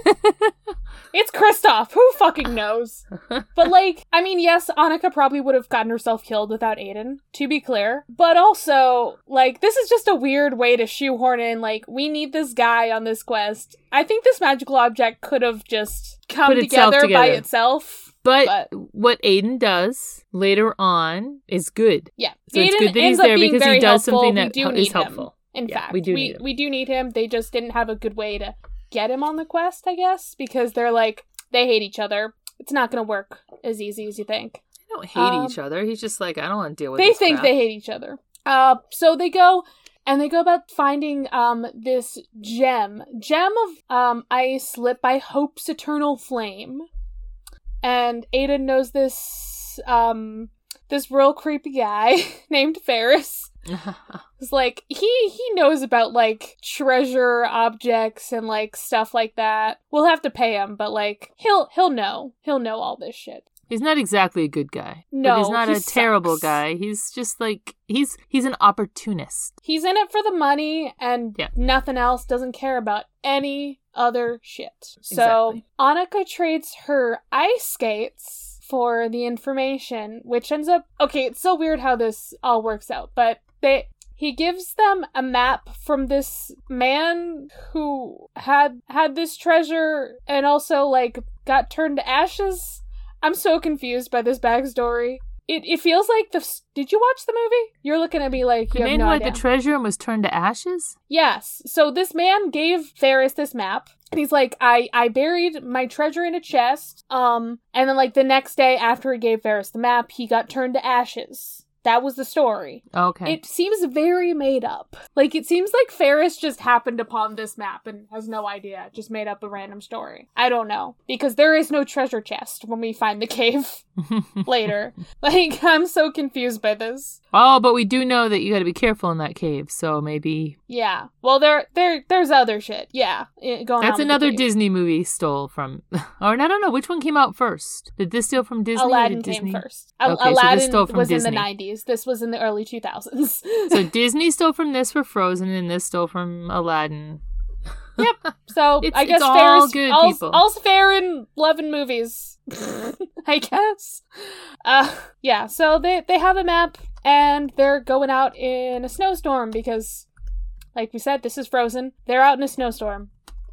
It's Kristoff. Who fucking knows? But, like, I mean, yes, Annika probably would have gotten herself killed without Aiden, to be clear. But also, like, this is just a weird way to shoehorn in, like, we need this guy on this quest. I think this magical object could have just come Put itself together, by together. itself. But, But- what Aiden does later on is good. Yeah. So it's Aiden good that he's ends up there being because he very does helpful. something We that do is need him. helpful. In Yeah, fact, we do we, need him. we do need him. They just didn't have a good way to get him on the quest, I guess, because they're like, they hate each other. it's not going to work as easy as you think. They don't hate um, each other. He's just like, I don't want to deal with they this They think crap. they hate each other. Uh, so they go... And they go about finding um this gem. Gem of um ice lit by Hope's eternal flame. And Aiden knows this um this real creepy guy named Ferris. It's like he he knows about like treasure objects and like stuff like that. We'll have to pay him, but like he'll he'll know. He'll know all this shit. He's not exactly a good guy. No, but he's not he a terrible sucks. guy. He's just like he's he's an opportunist. He's in it for the money and yeah. nothing else. Doesn't care about any other shit. So exactly. Annika trades her ice skates for the information, which ends up okay. It's so weird how this all works out, but they. He gives them a map from this man who had had this treasure and also like got turned to ashes. I'm so confused by this backstory. It it feels like the... Did you watch the movie? You're looking at me like you the have man no who had idea. the treasure and was turned to ashes? Yes. So this man gave Ferris this map. And he's like, I, I buried my treasure in a chest. Um, and then like the next day after he gave Ferris the map, he got turned to ashes. That was the story. Okay. It seems very made up. Like, it seems like Ferris just happened upon this map and has no idea. Just made up a random story. I don't know. Because there is no treasure chest when we find the cave later. Like, I'm so confused by this. Oh, but we do know that you gotta be careful in that cave, so maybe... Yeah. Well, there, there, there's other shit. Yeah. Going on. That's with another the cave. Disney movie stole from... Or, I don't know, which one came out first? Did this steal from Disney? Aladdin or did Disney... came first. Al- Okay, so this Aladdin stole from was Disney. in the nineties. This was in the early two thousands. So Disney stole from this for Frozen, and this stole from Aladdin. Yep. So It's- I guess it's fair all is good, all's, people. all's fair in love and movies. I guess. Uh, yeah. So they they have a map and they're going out in a snowstorm because, like we said, this is Frozen. They're out in a snowstorm.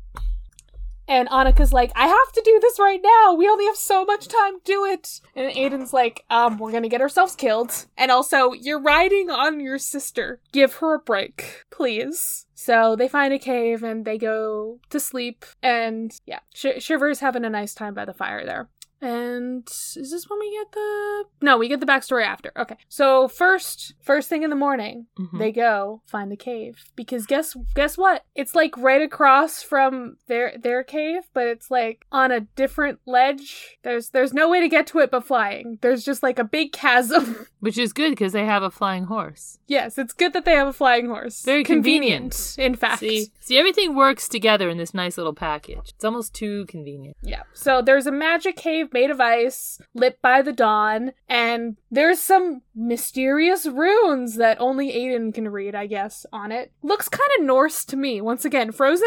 And Annika's like, I have to do this right now. We only have so much time. Do it. And Aiden's like, um, we're gonna get ourselves killed. And also, you're riding on your sister. Give her a break, please. So they find a cave and they go to sleep. And yeah, Sh- Shiver's having a nice time by the fire there. And is this when we get the... No, we get the backstory after. Okay. So first, first thing in the morning, Mhm. they go find the cave. Because guess guess what? It's like right across from their their cave, but it's like on a different ledge. There's there's no way to get to it but flying. There's just like a big chasm. Which is good, because they have a flying horse. Yes, it's good that they have a flying horse. Very convenient. in fact. See, see, everything works together in this nice little package. It's almost too convenient. Yeah. So there's a magic cave made of ice, lit by the dawn, and there's some mysterious runes that only Aiden can read, I guess, on it. Looks kind of Norse to me. Once again, Frozen.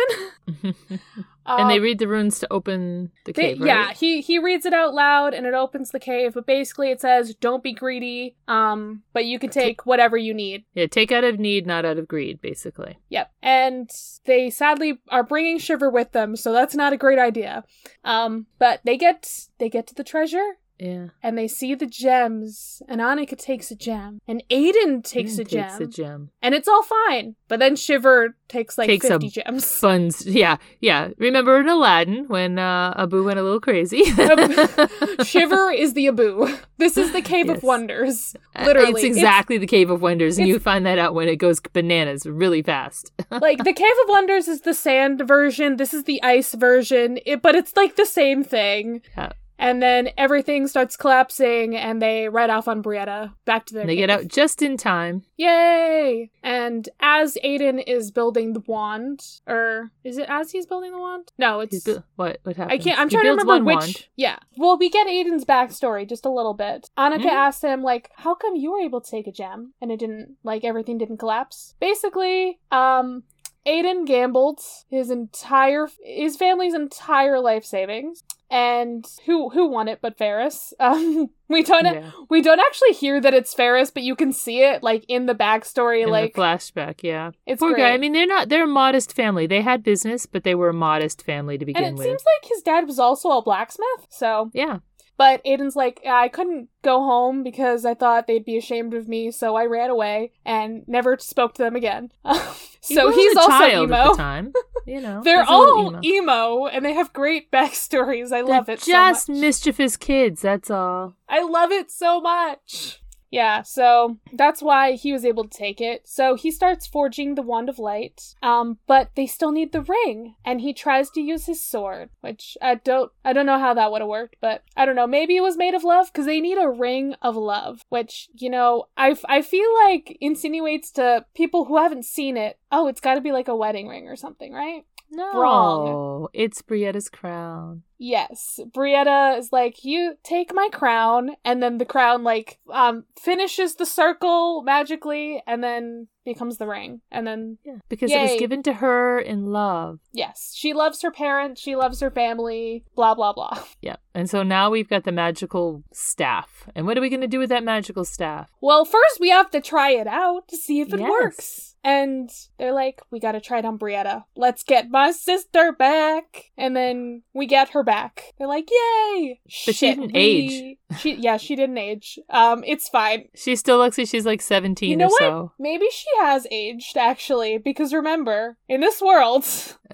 And they Um, read the runes to open the They- cave, right? Yeah, he he reads it out loud and it opens the cave, but basically it says, don't be greedy, um, but you can take whatever you need. Yeah, take out of need, not out of greed, basically. Yep. And they sadly are bringing Shiver with them, so that's not a great idea. Um, but they get they get to the treasure. Yeah. And they see the gems, and Annika takes a gem, and Aiden takes, Aiden a, gem, takes a gem. and it's all fine. But then Shiver takes like Takes a fifty gems. Buns. Yeah, yeah. Remember in Aladdin when uh, Abu went a little crazy? Shiver is the Abu. This is the Cave Yes. of Wonders. Literally. It's exactly the Cave of Wonders, and it's- you find that out when it goes bananas really fast. Like, the Cave of Wonders is the sand version, this is the ice version, it, but it's like the same thing. Yeah. And then everything starts collapsing, and they ride off on Brietta back to their And they cave. get out just in time. Yay! And as Aiden is building the wand, or is it as he's building the wand? No, it's... He's bu- what what happens? I can't, I'm He trying to builds remember one which... wand. Yeah. Well, we get Aiden's backstory just a little bit. Annika Mhm. asks him, like, how come you were able to take a gem, and it didn't, like, everything didn't collapse? Basically, um... Aiden gambled his entire, his family's entire life savings, and who who won it but Ferris? Um, we don't Yeah. we don't actually hear that it's Ferris, but you can see it like in the backstory, In like the flashback, yeah. it's Poor great. guy. I mean, they're not. They're a modest family. They had business, but they were a modest family to begin and it with. seems like his dad was also a blacksmith, so Yeah. But Aiden's like, I couldn't go home because I thought they'd be ashamed of me, so I ran away and never spoke to them again. So he he's a also child emo. At the time. You know, They're all emo. emo. emo, and they have great backstories. I They're love it just so much. mischievous kids, that's all. I love it so much. Yeah, so that's why he was able to take it. So he starts forging the Wand of Light, um, but they still need the ring, and he tries to use his sword, which I don't, I don't know how that would have worked, but I don't know. Maybe it was made of love, because they need a ring of love, which, you know, I, I feel like insinuates to people who haven't seen it, oh, it's got to be like a wedding ring or something, right? No, Wrong. It's Brietta's crown. Yes, Brietta is like, you take my crown, and then the crown, like, um, finishes the circle magically, and then becomes the ring, and then... Yeah, because yay. It was given to her in love. Yes, she loves her parents, she loves her family, blah, blah, blah. Yeah, and so now we've got the magical staff. And what are we going to do with that magical staff? Well, first we have to try it out to see if it Yes. works. And they're like, we gotta try it on Brietta. Let's get my sister back. And then we get her back. They're like, yay! But she didn't age. She, yeah, she didn't age. Um, it's fine. She still looks like she's like seventeen You know or what? so. Maybe she has aged, actually. Because remember, in this world...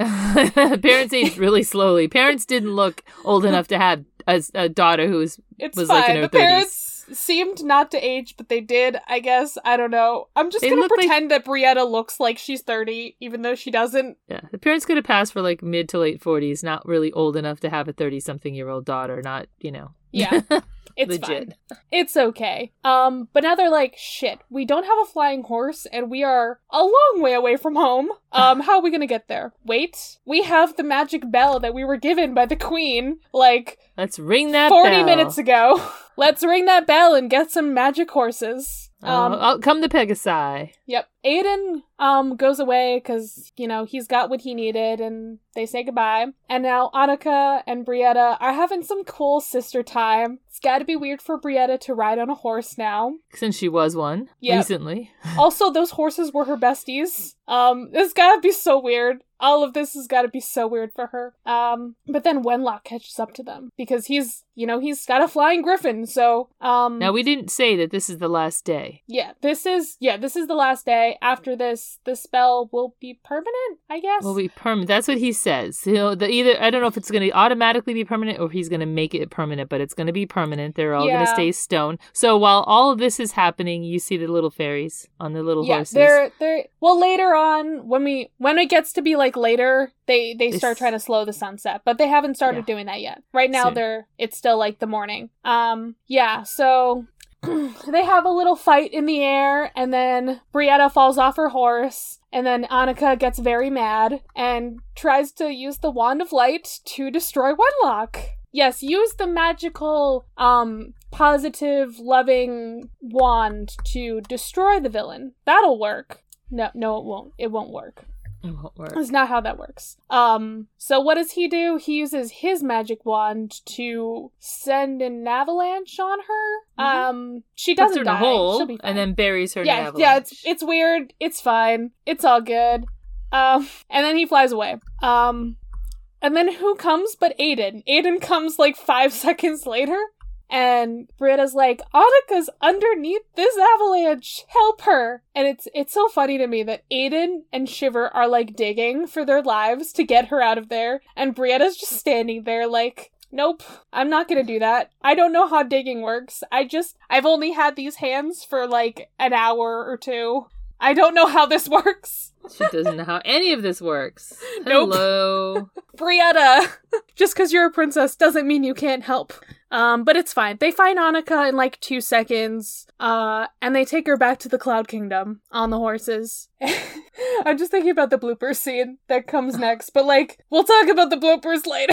Parents age really slowly. Parents didn't look old enough to have a, a daughter who was, It's was fine. like in her the thirties. parents seemed not to age, but they did, I guess. I don't know. I'm just They gonna look like- pretend that Brietta looks like she's thirty, even though she doesn't. Yeah, the parents could have passed for like mid to late forties, not really old enough to have a thirty-something-year-old daughter, not, you know. Yeah. It's Legit. fine. It's okay. Um, but now they're like, shit, we don't have a flying horse and we are a long way away from home. Um, how are we gonna get there? Wait, we have the magic bell that we were given by the queen, like, Let's ring that forty bell. minutes ago. Let's ring that bell and get some magic horses. Um, Oh, oh, come to Pegasi. Yep. Aiden um goes away because, you know, he's got what he needed and they say goodbye. And now Annika and Brietta are having some cool sister time. It's gotta be weird for Brietta to ride on a horse now. Since she was one Yep. recently. Also, those horses were her besties. Um, this gotta be so weird. All of this has gotta be so weird for her. Um, but then Wenlock catches up to them because he's, you know, he's got a flying griffin, so, um... Now, we didn't say that this is the last day. Yeah, this is, yeah, this is the last day. After this, the spell will be permanent, I guess? Will be permanent. That's what he says. He'll, the, either I don't know if it's going to automatically be permanent or if he's going to make it permanent, but it's going to be permanent. They're all going Yeah. to stay stone. So while all of this is happening, you see the little fairies on the little yeah, horses. they're, they're, well, later on, when we, when it ggets to be, like, later, they, they start This- trying to slow the sunset, but they haven't started Yeah. doing that yet. Right now, Soon. they're, it's still, like, the morning. Um, yeah, so... they have a little fight in the air, and then Brietta falls off her horse, and then Annika gets very mad and tries to use the Wand of Light to destroy Wenlock. Yes, use the magical, um, positive, loving wand to destroy the villain. That'll work. No, no, it won't. It won't work. It won't work. That's not how that works. Um, so what does he do? He uses his magic wand to send an avalanche on her. Mhm. Um, she Puts doesn't her in a die. hole She'll be fine. and then buries her in an yeah, avalanche. yeah, it's it's weird. It's fine. It's all good. Um, and then he flies away. Um, and then who comes but Aiden? Aiden comes like five seconds later. And Brietta's like, Annika's underneath this avalanche. Help her. And it's it's so funny to me that Aiden and Shiver are like digging for their lives to get her out of there. And Brietta's just standing there like, nope, I'm not gonna do that. I don't know how digging works. I just, I've only had these hands for like an hour or two. I don't know how this works. She doesn't know how any of this works. Nope. Hello. Brietta, just because you're a princess doesn't mean you can't help. Um, but it's fine. They find Annika in like two seconds, uh, and they take her back to the Cloud Kingdom on the horses. I'm just thinking about the blooper scene that comes next, but like, we'll talk about the bloopers later.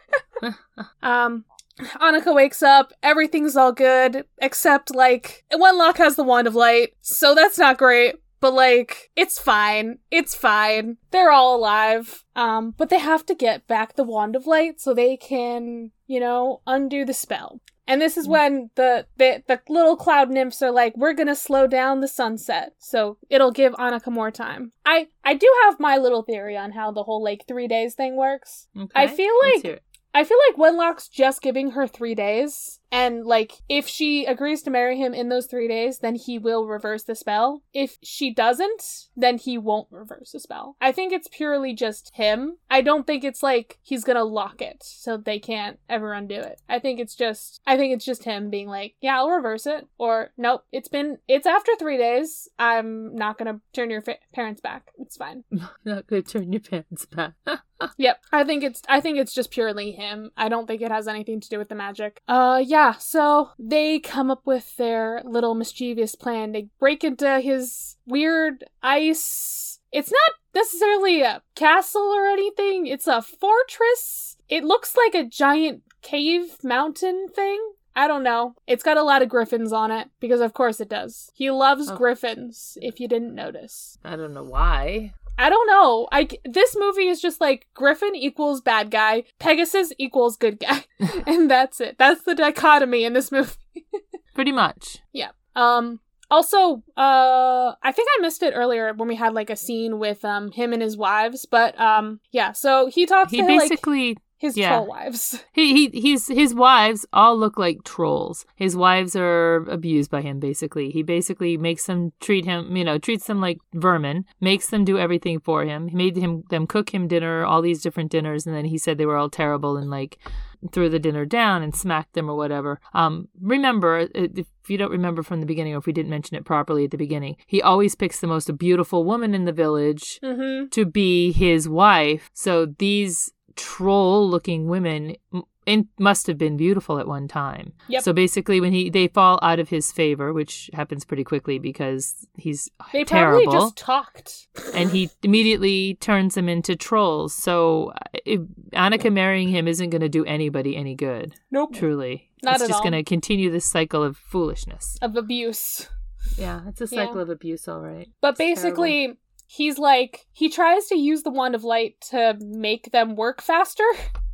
um, Annika wakes up, everything's all good, except like, Wenlock has the Wand of Light, so that's not great. But, like, it's fine. It's fine. They're all alive. Um, but they have to get back the Wand of Light so they can, you know, undo the spell. And this is when the, the, the little cloud nymphs are like, we're gonna slow down the sunset. So it'll give Annika more time. I, I do have my little theory on how the whole, like, three days thing works. Okay, I feel let's like hear it. I feel like Wenlock's just giving her three days. And, like, if she agrees to marry him in those three days, then he will reverse the spell. If she doesn't, then he won't reverse the spell. I think it's purely just him. I don't think it's like he's gonna lock it so they can't ever undo it. I think it's just, I think it's just him being like, yeah, I'll reverse it. Or, nope, it's been, it's after three days. I'm not gonna turn your fa- parents back. It's fine. Not gonna turn your parents back. Yep. I think it's, I think it's just purely him. I don't think it has anything to do with the magic. Uh, yeah. Yeah, so they come up with their little mischievous plan. They break into his weird ice. It's not necessarily a castle or anything. It's a fortress. It looks like a giant cave mountain thing. I don't know. It's got a lot of griffins on it, because of course it does. He loves oh. griffins, if you didn't notice. I don't know why. I don't know. I, this movie is just like Griffin equals bad guy, Pegasus equals good guy. And that's it. That's the dichotomy in this movie. Pretty much. Yeah. Um, also, uh, I think I missed it earlier when we had like a scene with um him and his wives, but um, yeah, so he talks he to basically like, his yeah. troll wives. He he he's his wives all look like trolls. His wives are abused by him, basically. He basically makes them treat him, you know, treats them like vermin, makes them do everything for him. He made him them cook him dinner, all these different dinners, and then he said they were all terrible and like threw the dinner down and smacked them or whatever. Um, remember, if you don't remember from the beginning, or if we didn't mention it properly at the beginning, he always picks the most beautiful woman in the village mm-hmm. to be his wife. So these troll-looking women it must have been beautiful at one time. Yep. So basically, when he they fall out of his favor, which happens pretty quickly because he's they terrible. probably just talked, and he immediately turns them into trolls. So if Annika marrying him isn't going to do anybody any good. Nope, truly, not it's at just all. going to continue this cycle of foolishness, of abuse. Yeah, it's a cycle Yeah. of abuse, all right. But It's basically, terrible. he's like he tries to use the wand of light to make them work faster.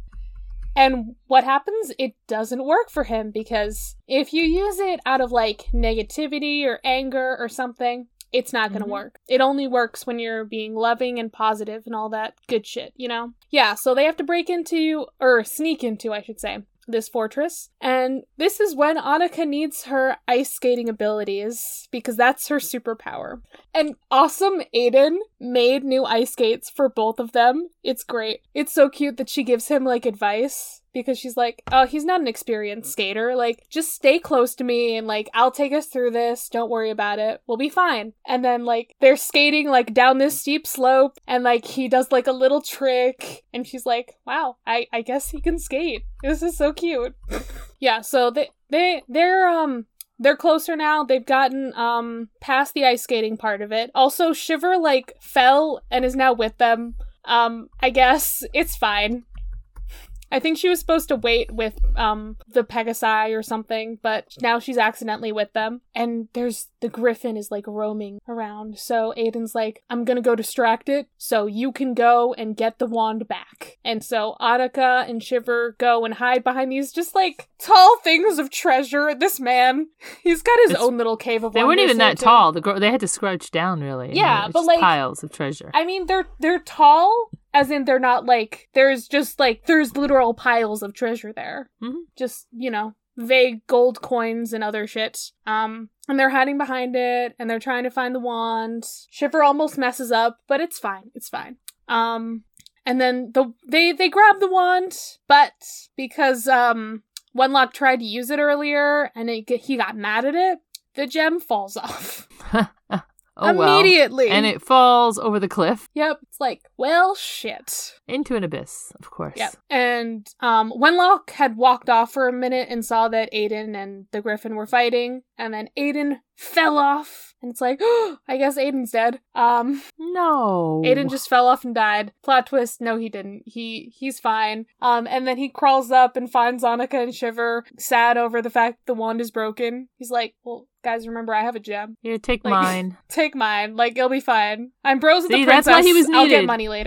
And what happens? It doesn't work for him, because if you use it out of, like, negativity or anger or something, it's not gonna Mm-hmm. work. It only works when you're being loving and positive and all that good shit, you know? Yeah, so they have to break into, or sneak into, I should say, this fortress. And this is when Annika needs her ice skating abilities, because that's her superpower. And awesome Aiden made new ice skates for both of them. It's great. It's so cute that she gives him, like, advice, because she's like, oh, he's not an experienced skater. Like, just stay close to me and, like, I'll take us through this. Don't worry about it. We'll be fine. And then, like, they're skating, like, down this steep slope, and, like, he does, like, a little trick, and she's like, wow, I, I guess he can skate. This is so cute. Yeah, so they, they, they're, um... They're closer now. They've gotten um past the ice skating part of it. Also, Shiver, like, fell and is now with them. Um, I guess it's fine. I think she was supposed to wait with um the Pegasi or something, but now she's accidentally with them. And there's the griffin is like roaming around. So Aiden's like, I'm gonna go distract it so you can go and get the wand back. And so Annika and Shiver go and hide behind these just like tall things of treasure. This man, he's got his It's, own little cave of They wonders. weren't even that too. tall. The girl, they had to scrouch down, really. Yeah, It's but, just like, piles of treasure. I mean, they're they're tall, as in they're not like, there's just like, there's literal piles of treasure there. Mm-hmm. Just, you know, vague gold coins and other shit. Um, and they're hiding behind it, and they're trying to find the wand. Shiver almost messes up, but it's fine. It's fine. Um, and then the they, they grab the wand, but because, um, Wenlock tried to use it earlier, and it, he got mad at it, the gem falls off. Oh, Immediately. Well. And it falls over the cliff. Yep. It's like, well, shit. Into an abyss, of course. Yep. And um, Wenlock had walked off for a minute and saw that Aiden and the griffin were fighting. And then Aiden fell off. And it's like, oh, I guess Aiden's dead. Um, no. Aiden just fell off and died. Plot twist, no, he didn't. He He's fine. Um, and then he crawls up and finds Annika and Shiver, sad over the fact the wand is broken. He's like, well, guys, remember, I have a gem. Here, take Like, mine. Take mine. Like, it'll be fine. I'm bros with See, the princess. that's why he was I'll get needed. money later.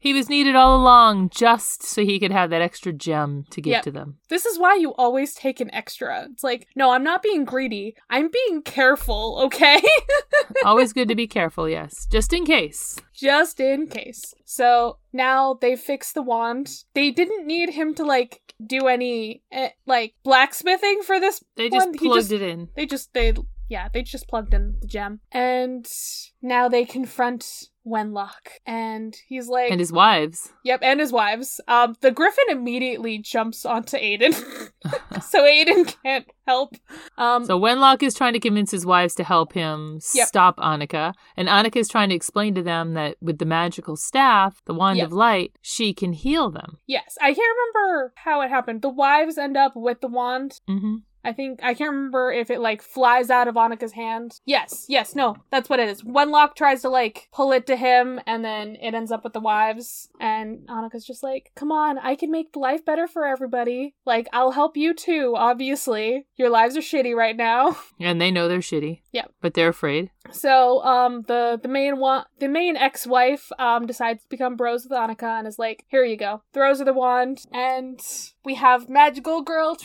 He was needed all along just so he could have that extra gem to give Yep. to them. This is why you always take an extra. It's like, no, I'm not being greedy. I'm being careful, okay? Always good to be careful, yes. Just in case. Just in case. So now they fixed the wand. They didn't need him to, like, do any, eh, like, blacksmithing for this They just one. He plugged just- it in. They just, they, yeah, they just plugged in the gem. And now they confront Wenlock. And he's like... And his wives. Yep, and his wives. Um, the Griffin immediately jumps onto Aiden. So Aiden can't help. Um, So Wenlock is trying to convince his wives to help him Yep. stop Annika. And Annika is trying to explain to them that with the magical staff, the Wand Yep. of Light, she can heal them. yes, I can't remember how it happened. The wives end up with the wand. Mm-hmm. I think, I can't remember if it, like, flies out of Annika's hand. Yes, yes, no, that's what it is. Wenlock tries to, like, pull it to him, and then it ends up with the wives. And Annika's just like, come on, I can make life better for everybody. Like, I'll help you too, obviously. Your lives are shitty right now. And they know they're shitty. Yep. But they're afraid. So, um, the the main wa- the main ex-wife, um, decides to become bros with Annika and is like, here you go. Throws her the wand, and we have magical girl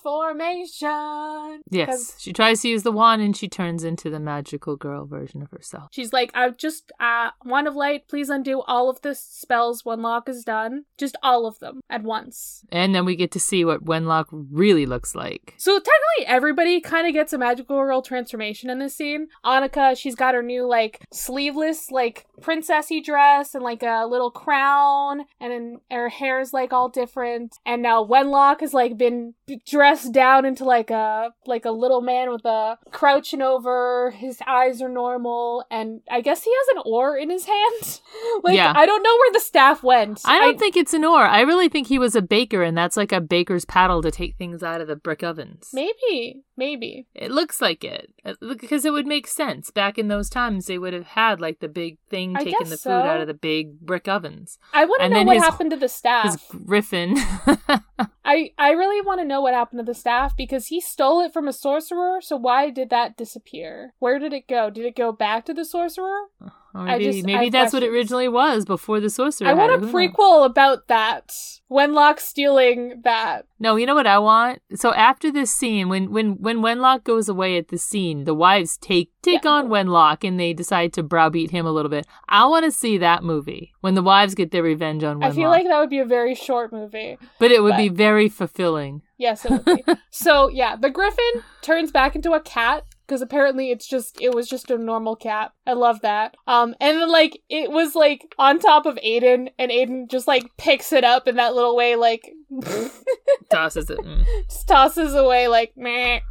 transformation. Yes. 'Cause She tries to use the wand and she turns into the magical girl version of herself. she's like, I just, uh, Wand of Light, please undo all of the spells Wenlock has done. Just all of them at once. And then we get to see what Wenlock really looks like. So technically everybody kind of gets a magical girl transformation in this scene. Annika, she's got her new, like, sleeveless, like, princessy dress and, like, a little crown, and then her hair's, like, all different. And now Wenlock has, like, been dressed down into, like, a, like, a little man with a crouching over. His eyes are normal, and I guess he has an oar in his hand. Like, Yeah. I don't know where the staff went. I don't think it's an oar. I really think he was a baker, and that's like a baker's paddle to take things out of the brick ovens. Maybe, maybe. It looks like it. Uh, Because it would make sense. Back in those times, they would have had like the big thing I taking guess the food so. out of the big brick ovens. I want to And know then what his- happened to the staff. His griffin. I, I really want to know what happened to the staff because he stole it from a sorcerer, so why did that disappear? Where did it go? Did it go back to the sorcerer? Or I maybe just- I maybe have that's what it questions. originally was before the sorcerer. I want had a it. Who knows? prequel about that. Wenlock stealing that. No, you know what I want? So after this scene, when when when Wenlock goes away at the scene, the wives take take Yeah. on Wenlock and they decide to browbeat him a little bit. I want to see that movie when the wives get their revenge on Wenlock. I feel like that would be a very short movie. but it would but- be very fulfilling. Yes, it would be. So, yeah, the griffin turns back into a cat. Because apparently it's just, it was just a normal cat. I love that. Um, and then, like, it was, like, on top of Aiden, and Aiden just, like, picks it up in that little way, like, Tosses it. Mm. just tosses away, like, meh.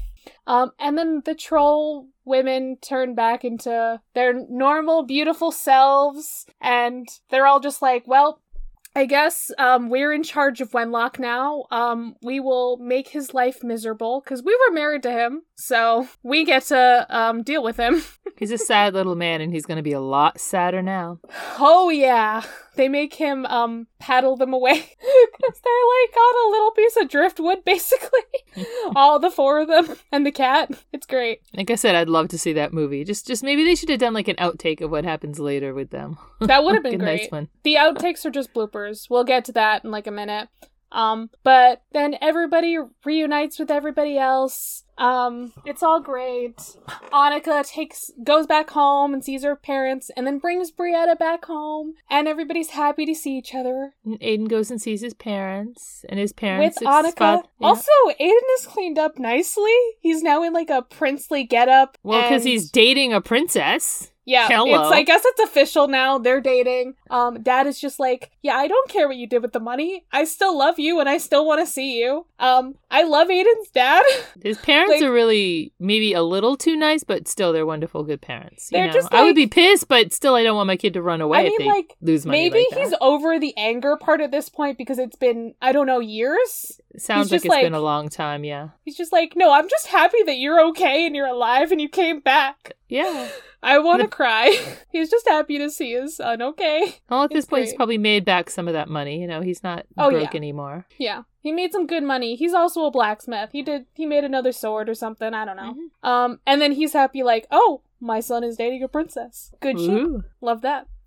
Um, and then the troll women turn back into their normal, beautiful selves, and they're all just like, well, I guess um, we're in charge of Wenlock now. Um, we will make his life miserable because we were married to him, so we get to um, deal with him. He's a sad little man, and he's going to be a lot sadder now. Oh yeah, they make him um paddle them away because they're like on a little piece of driftwood, basically. All the four of them and the cat. It's great. Like I said, I'd love to see that movie. Just, just maybe they should have done like an outtake of what happens later with them. That would have Like been a great. nice one. The outtakes are just bloopers. We'll get to that in like a minute. Um, but then everybody reunites with everybody else. Um, it's all great. Annika takes goes back home and sees her parents, and then brings Brietta back home, and everybody's happy to see each other. And Aiden goes and sees his parents, and his parents With Annika. spot- yeah. Also, Aiden is cleaned up nicely. He's now in like a princely getup. Well, because and- he's dating a princess. Yeah, Hello. it's I guess it's official now. They're dating. Um, Dad is just like, yeah, I don't care what you did with the money. I still love you and I still want to see you. Um, I love Aiden's dad. His parents Like- are really maybe a little too nice, but still they're wonderful, good parents. You They're know? just I would like- be pissed, but still I don't want my kid to run away I if mean, they like, lose money Maybe like he's that. over the anger part at this point because it's been, I don't know, years. Sounds he's like just it's been like- a long time, yeah. He's just like, no, I'm just happy that you're okay and you're alive and you came back. Yeah. I want to The- cry. He's just happy to see his son okay. Well, at this It's point, he's great. probably made back some of that money. You know, he's not Oh, broke yeah. anymore. Yeah. He made some good money. He's also a blacksmith. He did, he made another sword or something. I don't know. Mhm. Um, and then he's happy like, oh, my son is dating a princess. Good shit. Ooh. Love that.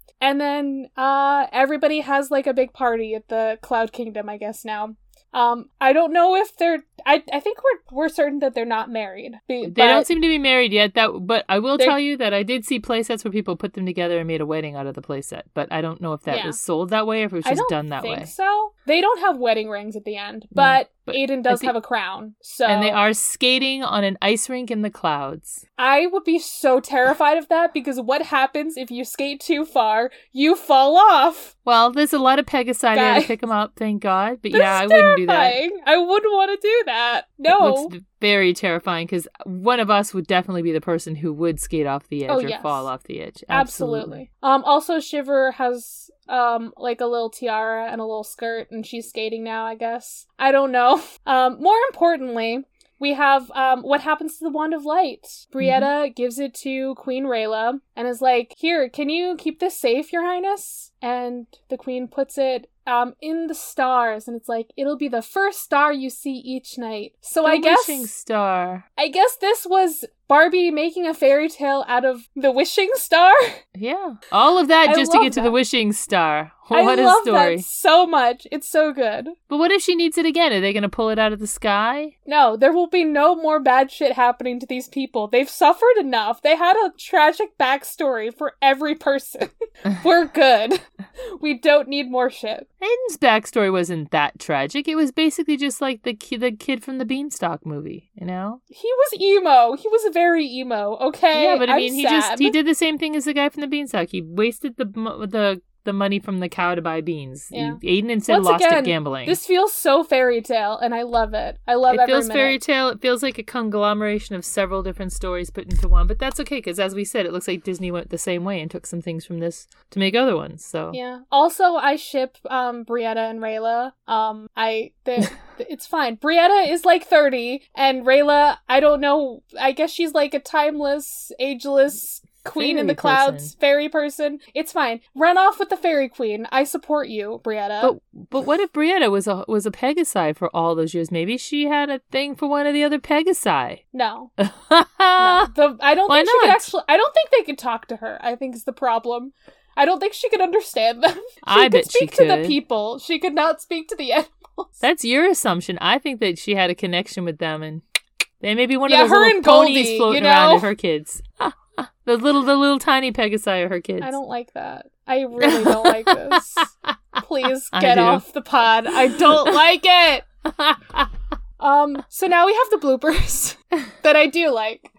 And then uh, everybody has like a big party at the Cloud Kingdom, I guess now. Um, I don't know if they're. I I think we're we're certain that they're not married. Be, they don't seem to be married yet. That, but I will tell you that I did see playsets where people put them together and made a wedding out of the playset. But I don't know if that yeah. was sold that way or if it was just done that way. I don't think so. They don't have wedding rings at the end, but, no, but Aiden does the, have a crown. So and they are skating on an ice rink in the clouds. I would be so terrified of that because what happens if you skate too far? You fall off. Well, there's a lot of Pegasi there to pick them up, thank God. But That's yeah, I wouldn't do that. I wouldn't want to do that. No. It looks very terrifying because one of us would definitely be the person who would skate off the edge oh, or yes. fall off the edge. Absolutely. Absolutely. Um. Also, Shiver has um like a little tiara and a little skirt, and she's skating now, I guess. I don't know. Um. More importantly, we have um what happens to the Wand of Light. Brietta mm-hmm. gives it to Queen Rayla and is like, "Here, can you keep this safe, Your Highness?" And the Queen puts it um in the stars, and it's like, it'll be the first star you see each night. So the I guess wishing star. I guess this was Barbie making a fairy tale out of the wishing star. Yeah, all of that I just to get that. to the wishing star. What I a love story! That so much. It's so good. But what if she needs it again? Are they going to pull it out of the sky? No, there will be no more bad shit happening to these people. They've suffered enough. They had a tragic backstory for every person. We're good. We don't need more shit. Aiden's backstory wasn't that tragic. It was basically just like the ki- the kid from the Beanstalk movie, you know? He was emo. He was very emo, okay? Yeah, but I mean, I'm he sad. just he did the same thing as the guy from the Beanstalk. He wasted the the the money from the cow to buy beans. Yeah. Aiden instead Once lost again, it gambling. This feels so fairy tale, and I love it. I love it every feels minute. fairy tale. It feels like a conglomeration of several different stories put into one, but that's okay because, as we said, it looks like Disney went the same way and took some things from this to make other ones. So yeah. Also, I ship um Brietta and Rayla. Um, I it's fine. Brietta is like thirty, and Rayla, I don't know. I guess she's like a timeless, ageless queen fairy in the clouds, person. fairy person. It's fine. Run off with the fairy queen. I support you, Brietta. But but what if Brietta was a was a Pegasi for all those years? Maybe she had a thing for one of the other Pegasi. No, no. The, I don't Why think she not? could actually. I don't think they could talk to her. I think is the problem. I don't think she could understand them. She I could bet she speak to could. the people. She could not speak to the animals. That's your assumption. I think that she had a connection with them, and they may be one yeah, of those her little and ponies Goldie, floating you know? around at her kids. The little, the little tiny Pegasi are her kids. I don't like that. I really don't like this. Please I get do. off the pod. I don't like it. Um. So now we have the bloopers that I do like.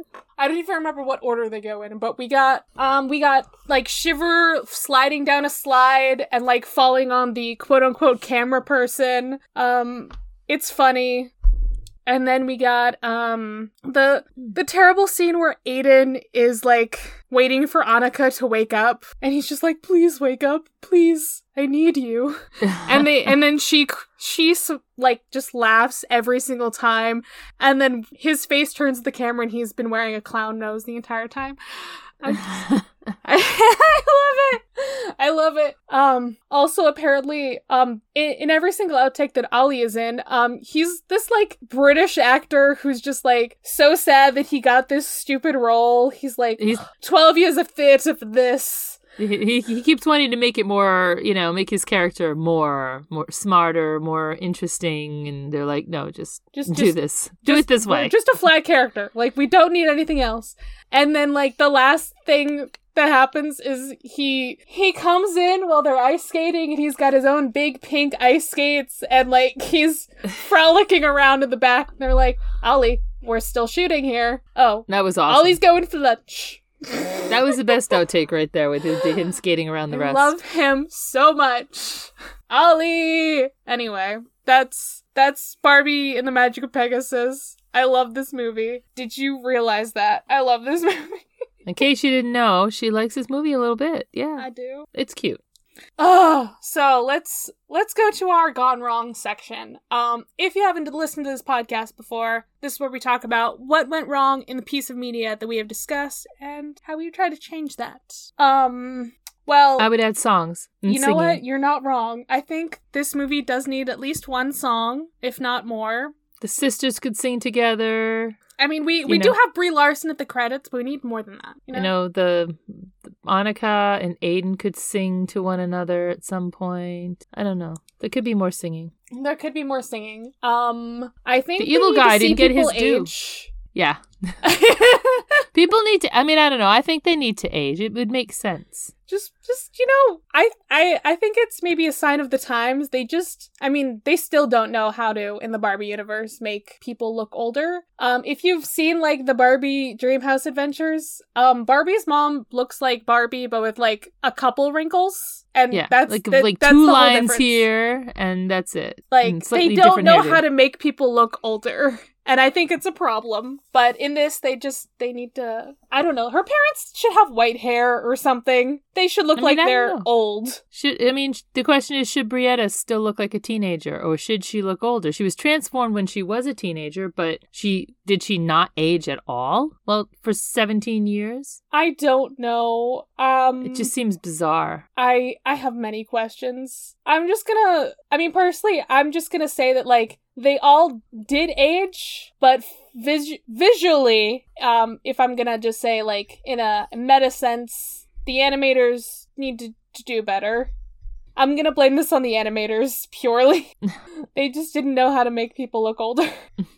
I don't even remember what order they go in, but we got um we got like Shiver sliding down a slide and like falling on the quote unquote camera person. Um, it's funny. And then we got um the the terrible scene where Aiden is like waiting for Annika to wake up, and he's just like, "Please wake up, please, I need you." and they and then she she like just laughs every single time, and then his face turns to the camera, and he's been wearing a clown nose the entire time. I, just, I, I love it. I love it. Um, also, apparently, um, in, in every single outtake that Ollie is in, um, he's this like British actor who's just like so sad that he got this stupid role. He's like, He's- twelve years of theatre for this. He, he he keeps wanting to make it more, you know, make his character more, more smarter, more interesting, and they're like, no, just, Just- do just- this, do Just- it this way. Just a flat character. Like, we don't need anything else. And then, like, the last thing that happens is he he comes in while they're ice skating, and he's got his own big pink ice skates, and, like, he's frolicking around in the back. And they're like, Ollie, we're still shooting here. Oh, That was awesome. Ollie's going for lunch. That was the best outtake right there with his, him skating around the I rest. love him so much. Ollie! Anyway, that's that's Barbie and the Magic of Pegasus. I love this movie. Did you realize that? I love this movie. In case you didn't know, she likes this movie a little bit. Yeah, I do. it's cute. Oh, so let's let's go to our gone wrong section. Um, if you haven't listened to this podcast before, this is where we talk about what went wrong in the piece of media that we have discussed and how we try to change that. Um, well, I would add songs. And you know singing. what? You're not wrong. I think this movie does need at least one song, if not more. The sisters could sing together. I mean, we, You we know. do have Brie Larson at the credits, but we need more than that. You know, You know, the, the Annika and Aiden could sing to one another at some point. I don't know. There could be more singing. there could be more singing. Um, I think The we evil need to guy see didn't get his people due. age. Yeah. People need to, I mean, I don't know. I think they need to age. It would make sense. Just, just you know, I, I, I think it's maybe a sign of the times. They just, I mean, they still don't know how to in the Barbie universe make people look older. Um, if you've seen like the Barbie Dreamhouse Adventures, um, Barbie's mom looks like Barbie, but with like a couple wrinkles, and Yeah. that's like that- like that's two the whole lines difference. here, and that's it. Like And they slightly don't different know hairdo. how to make people look older. And I think it's a problem. But in this, they just, they need to, I don't know. Her parents should have white hair or something. They should look I mean, like I don't they're know. old. Should I mean, sh- the question is, should Brietta still look like a teenager, or should she look older? She was transformed when she was a teenager, but she did she not age at all? Well, for seventeen years? I don't know. Um, It just seems bizarre. I, I have many questions. I'm just gonna, I mean, personally, I'm just gonna say that, like, they all did age, but vis- visually, um, if I'm gonna just say, like, in a meta sense, the animators need to, to do better. I'm gonna blame this on the animators, purely. They just didn't know how to make people look older.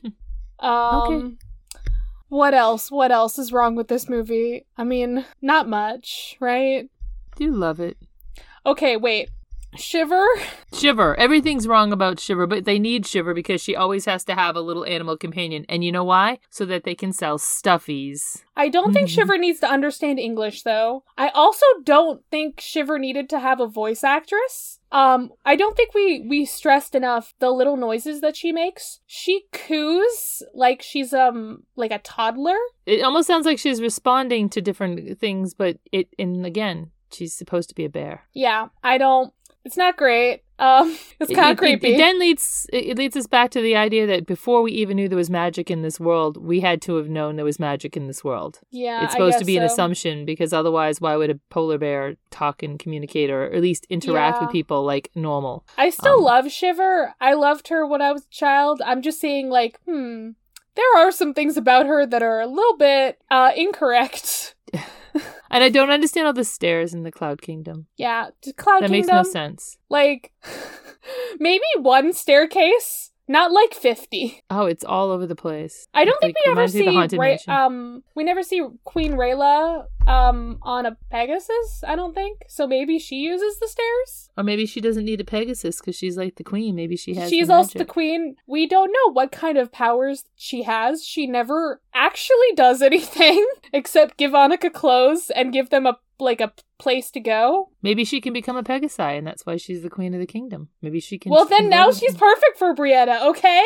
um, Okay. What else? What else is wrong with this movie? I mean, not much, right? Do love it. Okay, wait. Shiver? Shiver. Everything's wrong about Shiver, but they need Shiver because she always has to have a little animal companion. And you know why? So that they can sell stuffies. I don't think Shiver needs to understand English, though. I also don't think Shiver needed to have a voice actress. Um, I don't think we, we stressed enough the little noises that she makes. She coos like she's, um, like a toddler. It almost sounds like she's responding to different things, but it, and again, she's supposed to be a bear. Yeah, I don't... It's not great. Um, it's It- kind it- of creepy. It, it then leads it it leads us back to the idea that before we even knew there was magic in this world, we had to have known there was magic in this world. yeah, It's I supposed to guess be an so. assumption because otherwise, why would a polar bear talk and communicate or at least interact Yeah. with people like normal? I still Um, love Shiver. I loved her when I was a child. I'm just saying, like, hmm, there are some things about her that are a little bit uh, incorrect. And I don't understand all the stairs in the Cloud Kingdom. Yeah, just Cloud That Kingdom. makes no sense. Like, maybe one staircase, not like fifty. Oh, it's all over the place. I don't It's think like- we ever reminds me of see the Haunted Ra- Mansion. um we never see Queen Rayla um on a Pegasus, I don't think. So maybe she uses the stairs. Or maybe she doesn't need a Pegasus because she's like the queen. Maybe she has. She's the also the magic. queen. We don't know what kind of powers she has. She never actually does anything except give Annika clothes and give them a like a place to go. Maybe she can become a Pegasi, and that's why she's the queen of the kingdom. Maybe she can. Well, she then can now live- she's perfect for Brietta, okay?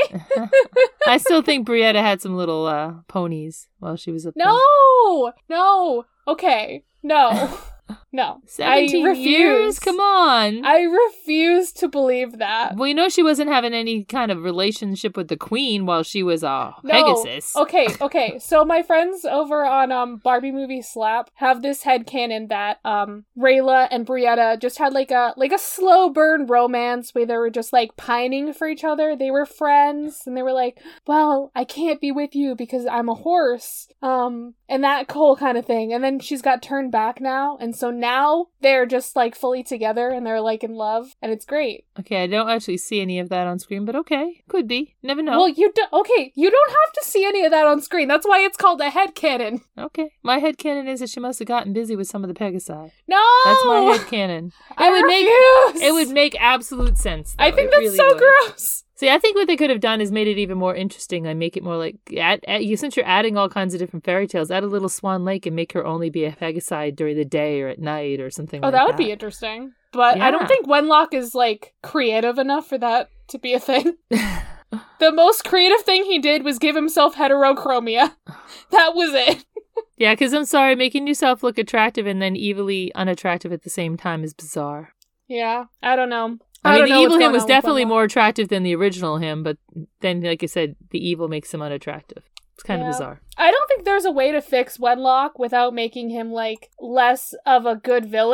I still think Brietta had some little uh, ponies while she was up there. No, no. Okay, no, no. seventeen I refuse. years? Come on. I refuse to believe that. Well, you know she wasn't having any kind of relationship with the queen while she was a No. Pegasus. Okay, okay. So my friends over on um Barbie Movie Slap have this headcanon that um Rayla and Brietta just had like a like a slow burn romance where they were just like pining for each other. They were friends and they were like, well, I can't be with you because I'm a horse. Um and that whole kind of thing. And then she's got turned back now, and so now they're just like fully together and they're like in love, and it's great. Okay, I don't actually see any of that on screen, but okay. Could be. Never know. Well, you do- okay, you don't have to see any of that on screen. That's why it's called a headcanon. Okay. My headcanon is that she must have gotten busy with some of the Pegasi. No! That's my headcanon. I It would make refuse! it would make absolute sense. I though. think It that's really so would. gross. See, I think what they could have done is made it even more interesting and make it more like, add, add, you since you're adding all kinds of different fairy tales, add a little Swan Lake and make her only be a Pegasi during the day or at night or something Oh, like that that. would be interesting. But I don't Yeah. think Wenlock is, like, creative enough for that to be a thing. The most creative thing he did was give himself heterochromia. That was it. Yeah, because I'm sorry, making yourself look attractive and then evilly unattractive at the same time is bizarre. Yeah, I don't know. I, don't mean, know the what's evil him going was on with definitely Wenlock. more attractive than the original him, but then, like I said, the evil makes him unattractive. It's kind Yeah. of bizarre. I don't think there's a way to fix Wenlock without making him, like, less of a good villain.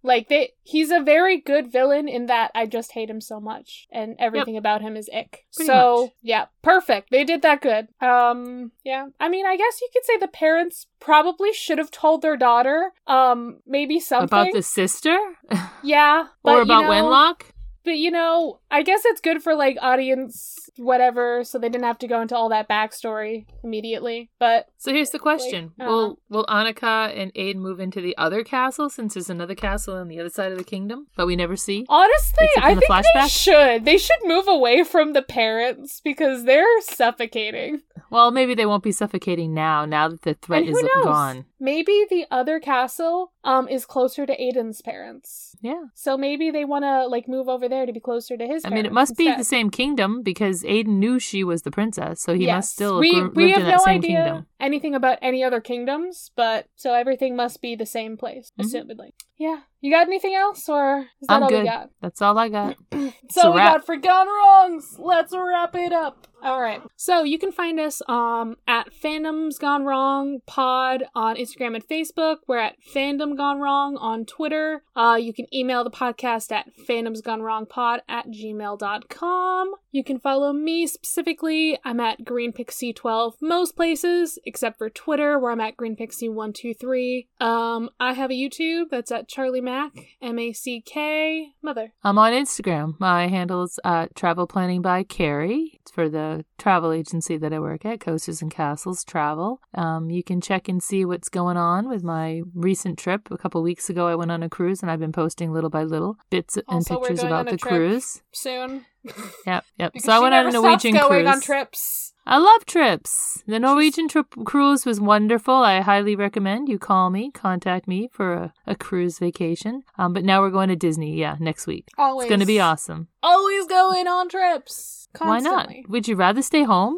Like, they, he's a very good villain in that I just hate him so much, and everything yep. about him is ick. Pretty so, much. yeah, perfect. They did that good. Um, yeah. I mean, I guess you could say the parents probably should have told their daughter, um, maybe something. About the sister? Yeah. But, or about you know, Wenlock? But, you know, I guess it's good for, like, audience whatever, so they didn't have to go into all that backstory immediately. But so here's the question. Like, will will Annika and Aiden move into the other castle, since there's another castle on the other side of the kingdom that we never see? Honestly, I think flashback? they should. They should move away from the parents because they're suffocating. Well, maybe they won't be suffocating now, now that the threat is knows? gone. Maybe the other castle um is closer to Aiden's parents. Yeah. So maybe they want to, like, move over there to be closer to his I parents mean, it must instead. be the same kingdom, because Aiden knew she was the princess, so he yes. must still we, have we lived have in that no same idea kingdom. anything about any other kingdoms, but so everything must be the same place, mm-hmm. assumedly. Yeah. You got anything else, or is that I'm all good. we got? That's all I got. So we got for Gone Wrongs. Let's wrap it up. All right. So you can find us um at Fandoms Gone Wrong Pod on Instagram and Facebook. We're at Fandom Gone Wrong on Twitter. Uh, you can email the podcast at fandomsgonewrongpod at gmail dot com. You can follow me specifically. I'm at Green Pixie twelve most places, except for Twitter, where I'm at Green Pixie one two three. Um, I have a YouTube that's at Charlie Mac, M A C K, Mother. I'm on Instagram. My handle is uh, Travel Planning by Carrie. It's for the travel agency that I work at, Coasters and Castles Travel. Um, you can check and see what's going on with my recent trip. A couple weeks ago, I went on a cruise, and I've been posting little by little bits and also, pictures we're going about on a the trip cruise. Soon. Yep, yep. Because so I went on a Norwegian going cruise. on trips. I love trips. The Norwegian trip cruise was wonderful. I highly recommend you call me, contact me for a, a cruise vacation. Um, but now we're going to Disney, yeah, next week. Always. It's going to be awesome. Always going on trips. Constantly. Why not? Would you rather stay home?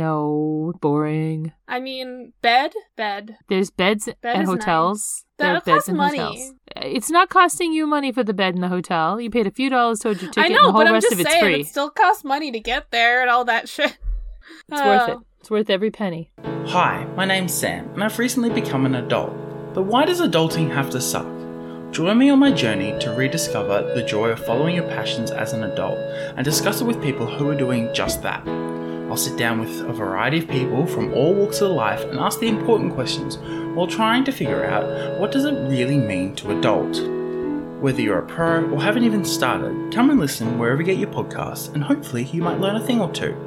No, boring. I mean, bed, bed. There's beds bed at hotels. Nice. That there are costs beds in money. Hotels. It's not costing you money for the bed in the hotel. You paid a few dollars towards your ticket, I know, and the whole but rest I'm just of it's saying, free. It still costs money to get there and all that shit. It's uh, worth it. It's worth every penny. Hi, my name's Sam, and I've recently become an adult. But why does adulting have to suck? Join me on my journey to rediscover the joy of following your passions as an adult, and discuss it with people who are doing just that. I'll sit down with a variety of people from all walks of life and ask the important questions while trying to figure out, what does it really mean to adult? Whether you're a pro or haven't even started, come and listen wherever you get your podcasts, and hopefully you might learn a thing or two.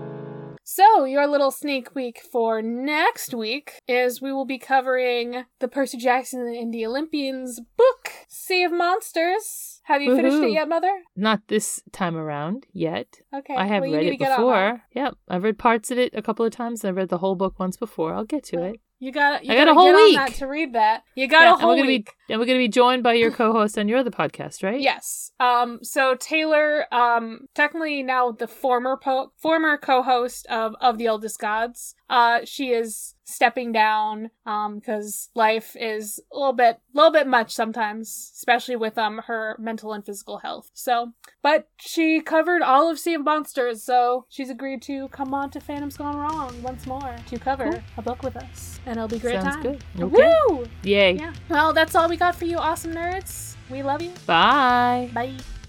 So, your little sneak peek for next week is we will be covering the Percy Jackson and the Olympians book, Sea of Monsters. Have you Woohoo. finished it yet, Mother? Not this time around yet. Okay. I have well, read it before. Yep. I've read parts of it a couple of times, and I've read the whole book once before. I'll get to well, it. You got. You I got a whole get week on that to read that. You got yeah, a whole and we're week. Be, and we're going to be joined by your co-host on your other podcast, right? Yes. Um. So Taylor, um, technically now the former po- former co-host of of the Oldest Gods. Uh, she is stepping down. Um, because life is a little bit, little bit much sometimes, especially with um her mental and physical health. So, but she covered all of Sea of Monsters, so she's agreed to come on to Fandom's Gone Wrong once more to cover cool. a book with us, and it'll be a great Sounds time. Good. Okay. Woo! Yay! Yeah. Well, that's all we got for you, awesome nerds. We love you. Bye. Bye.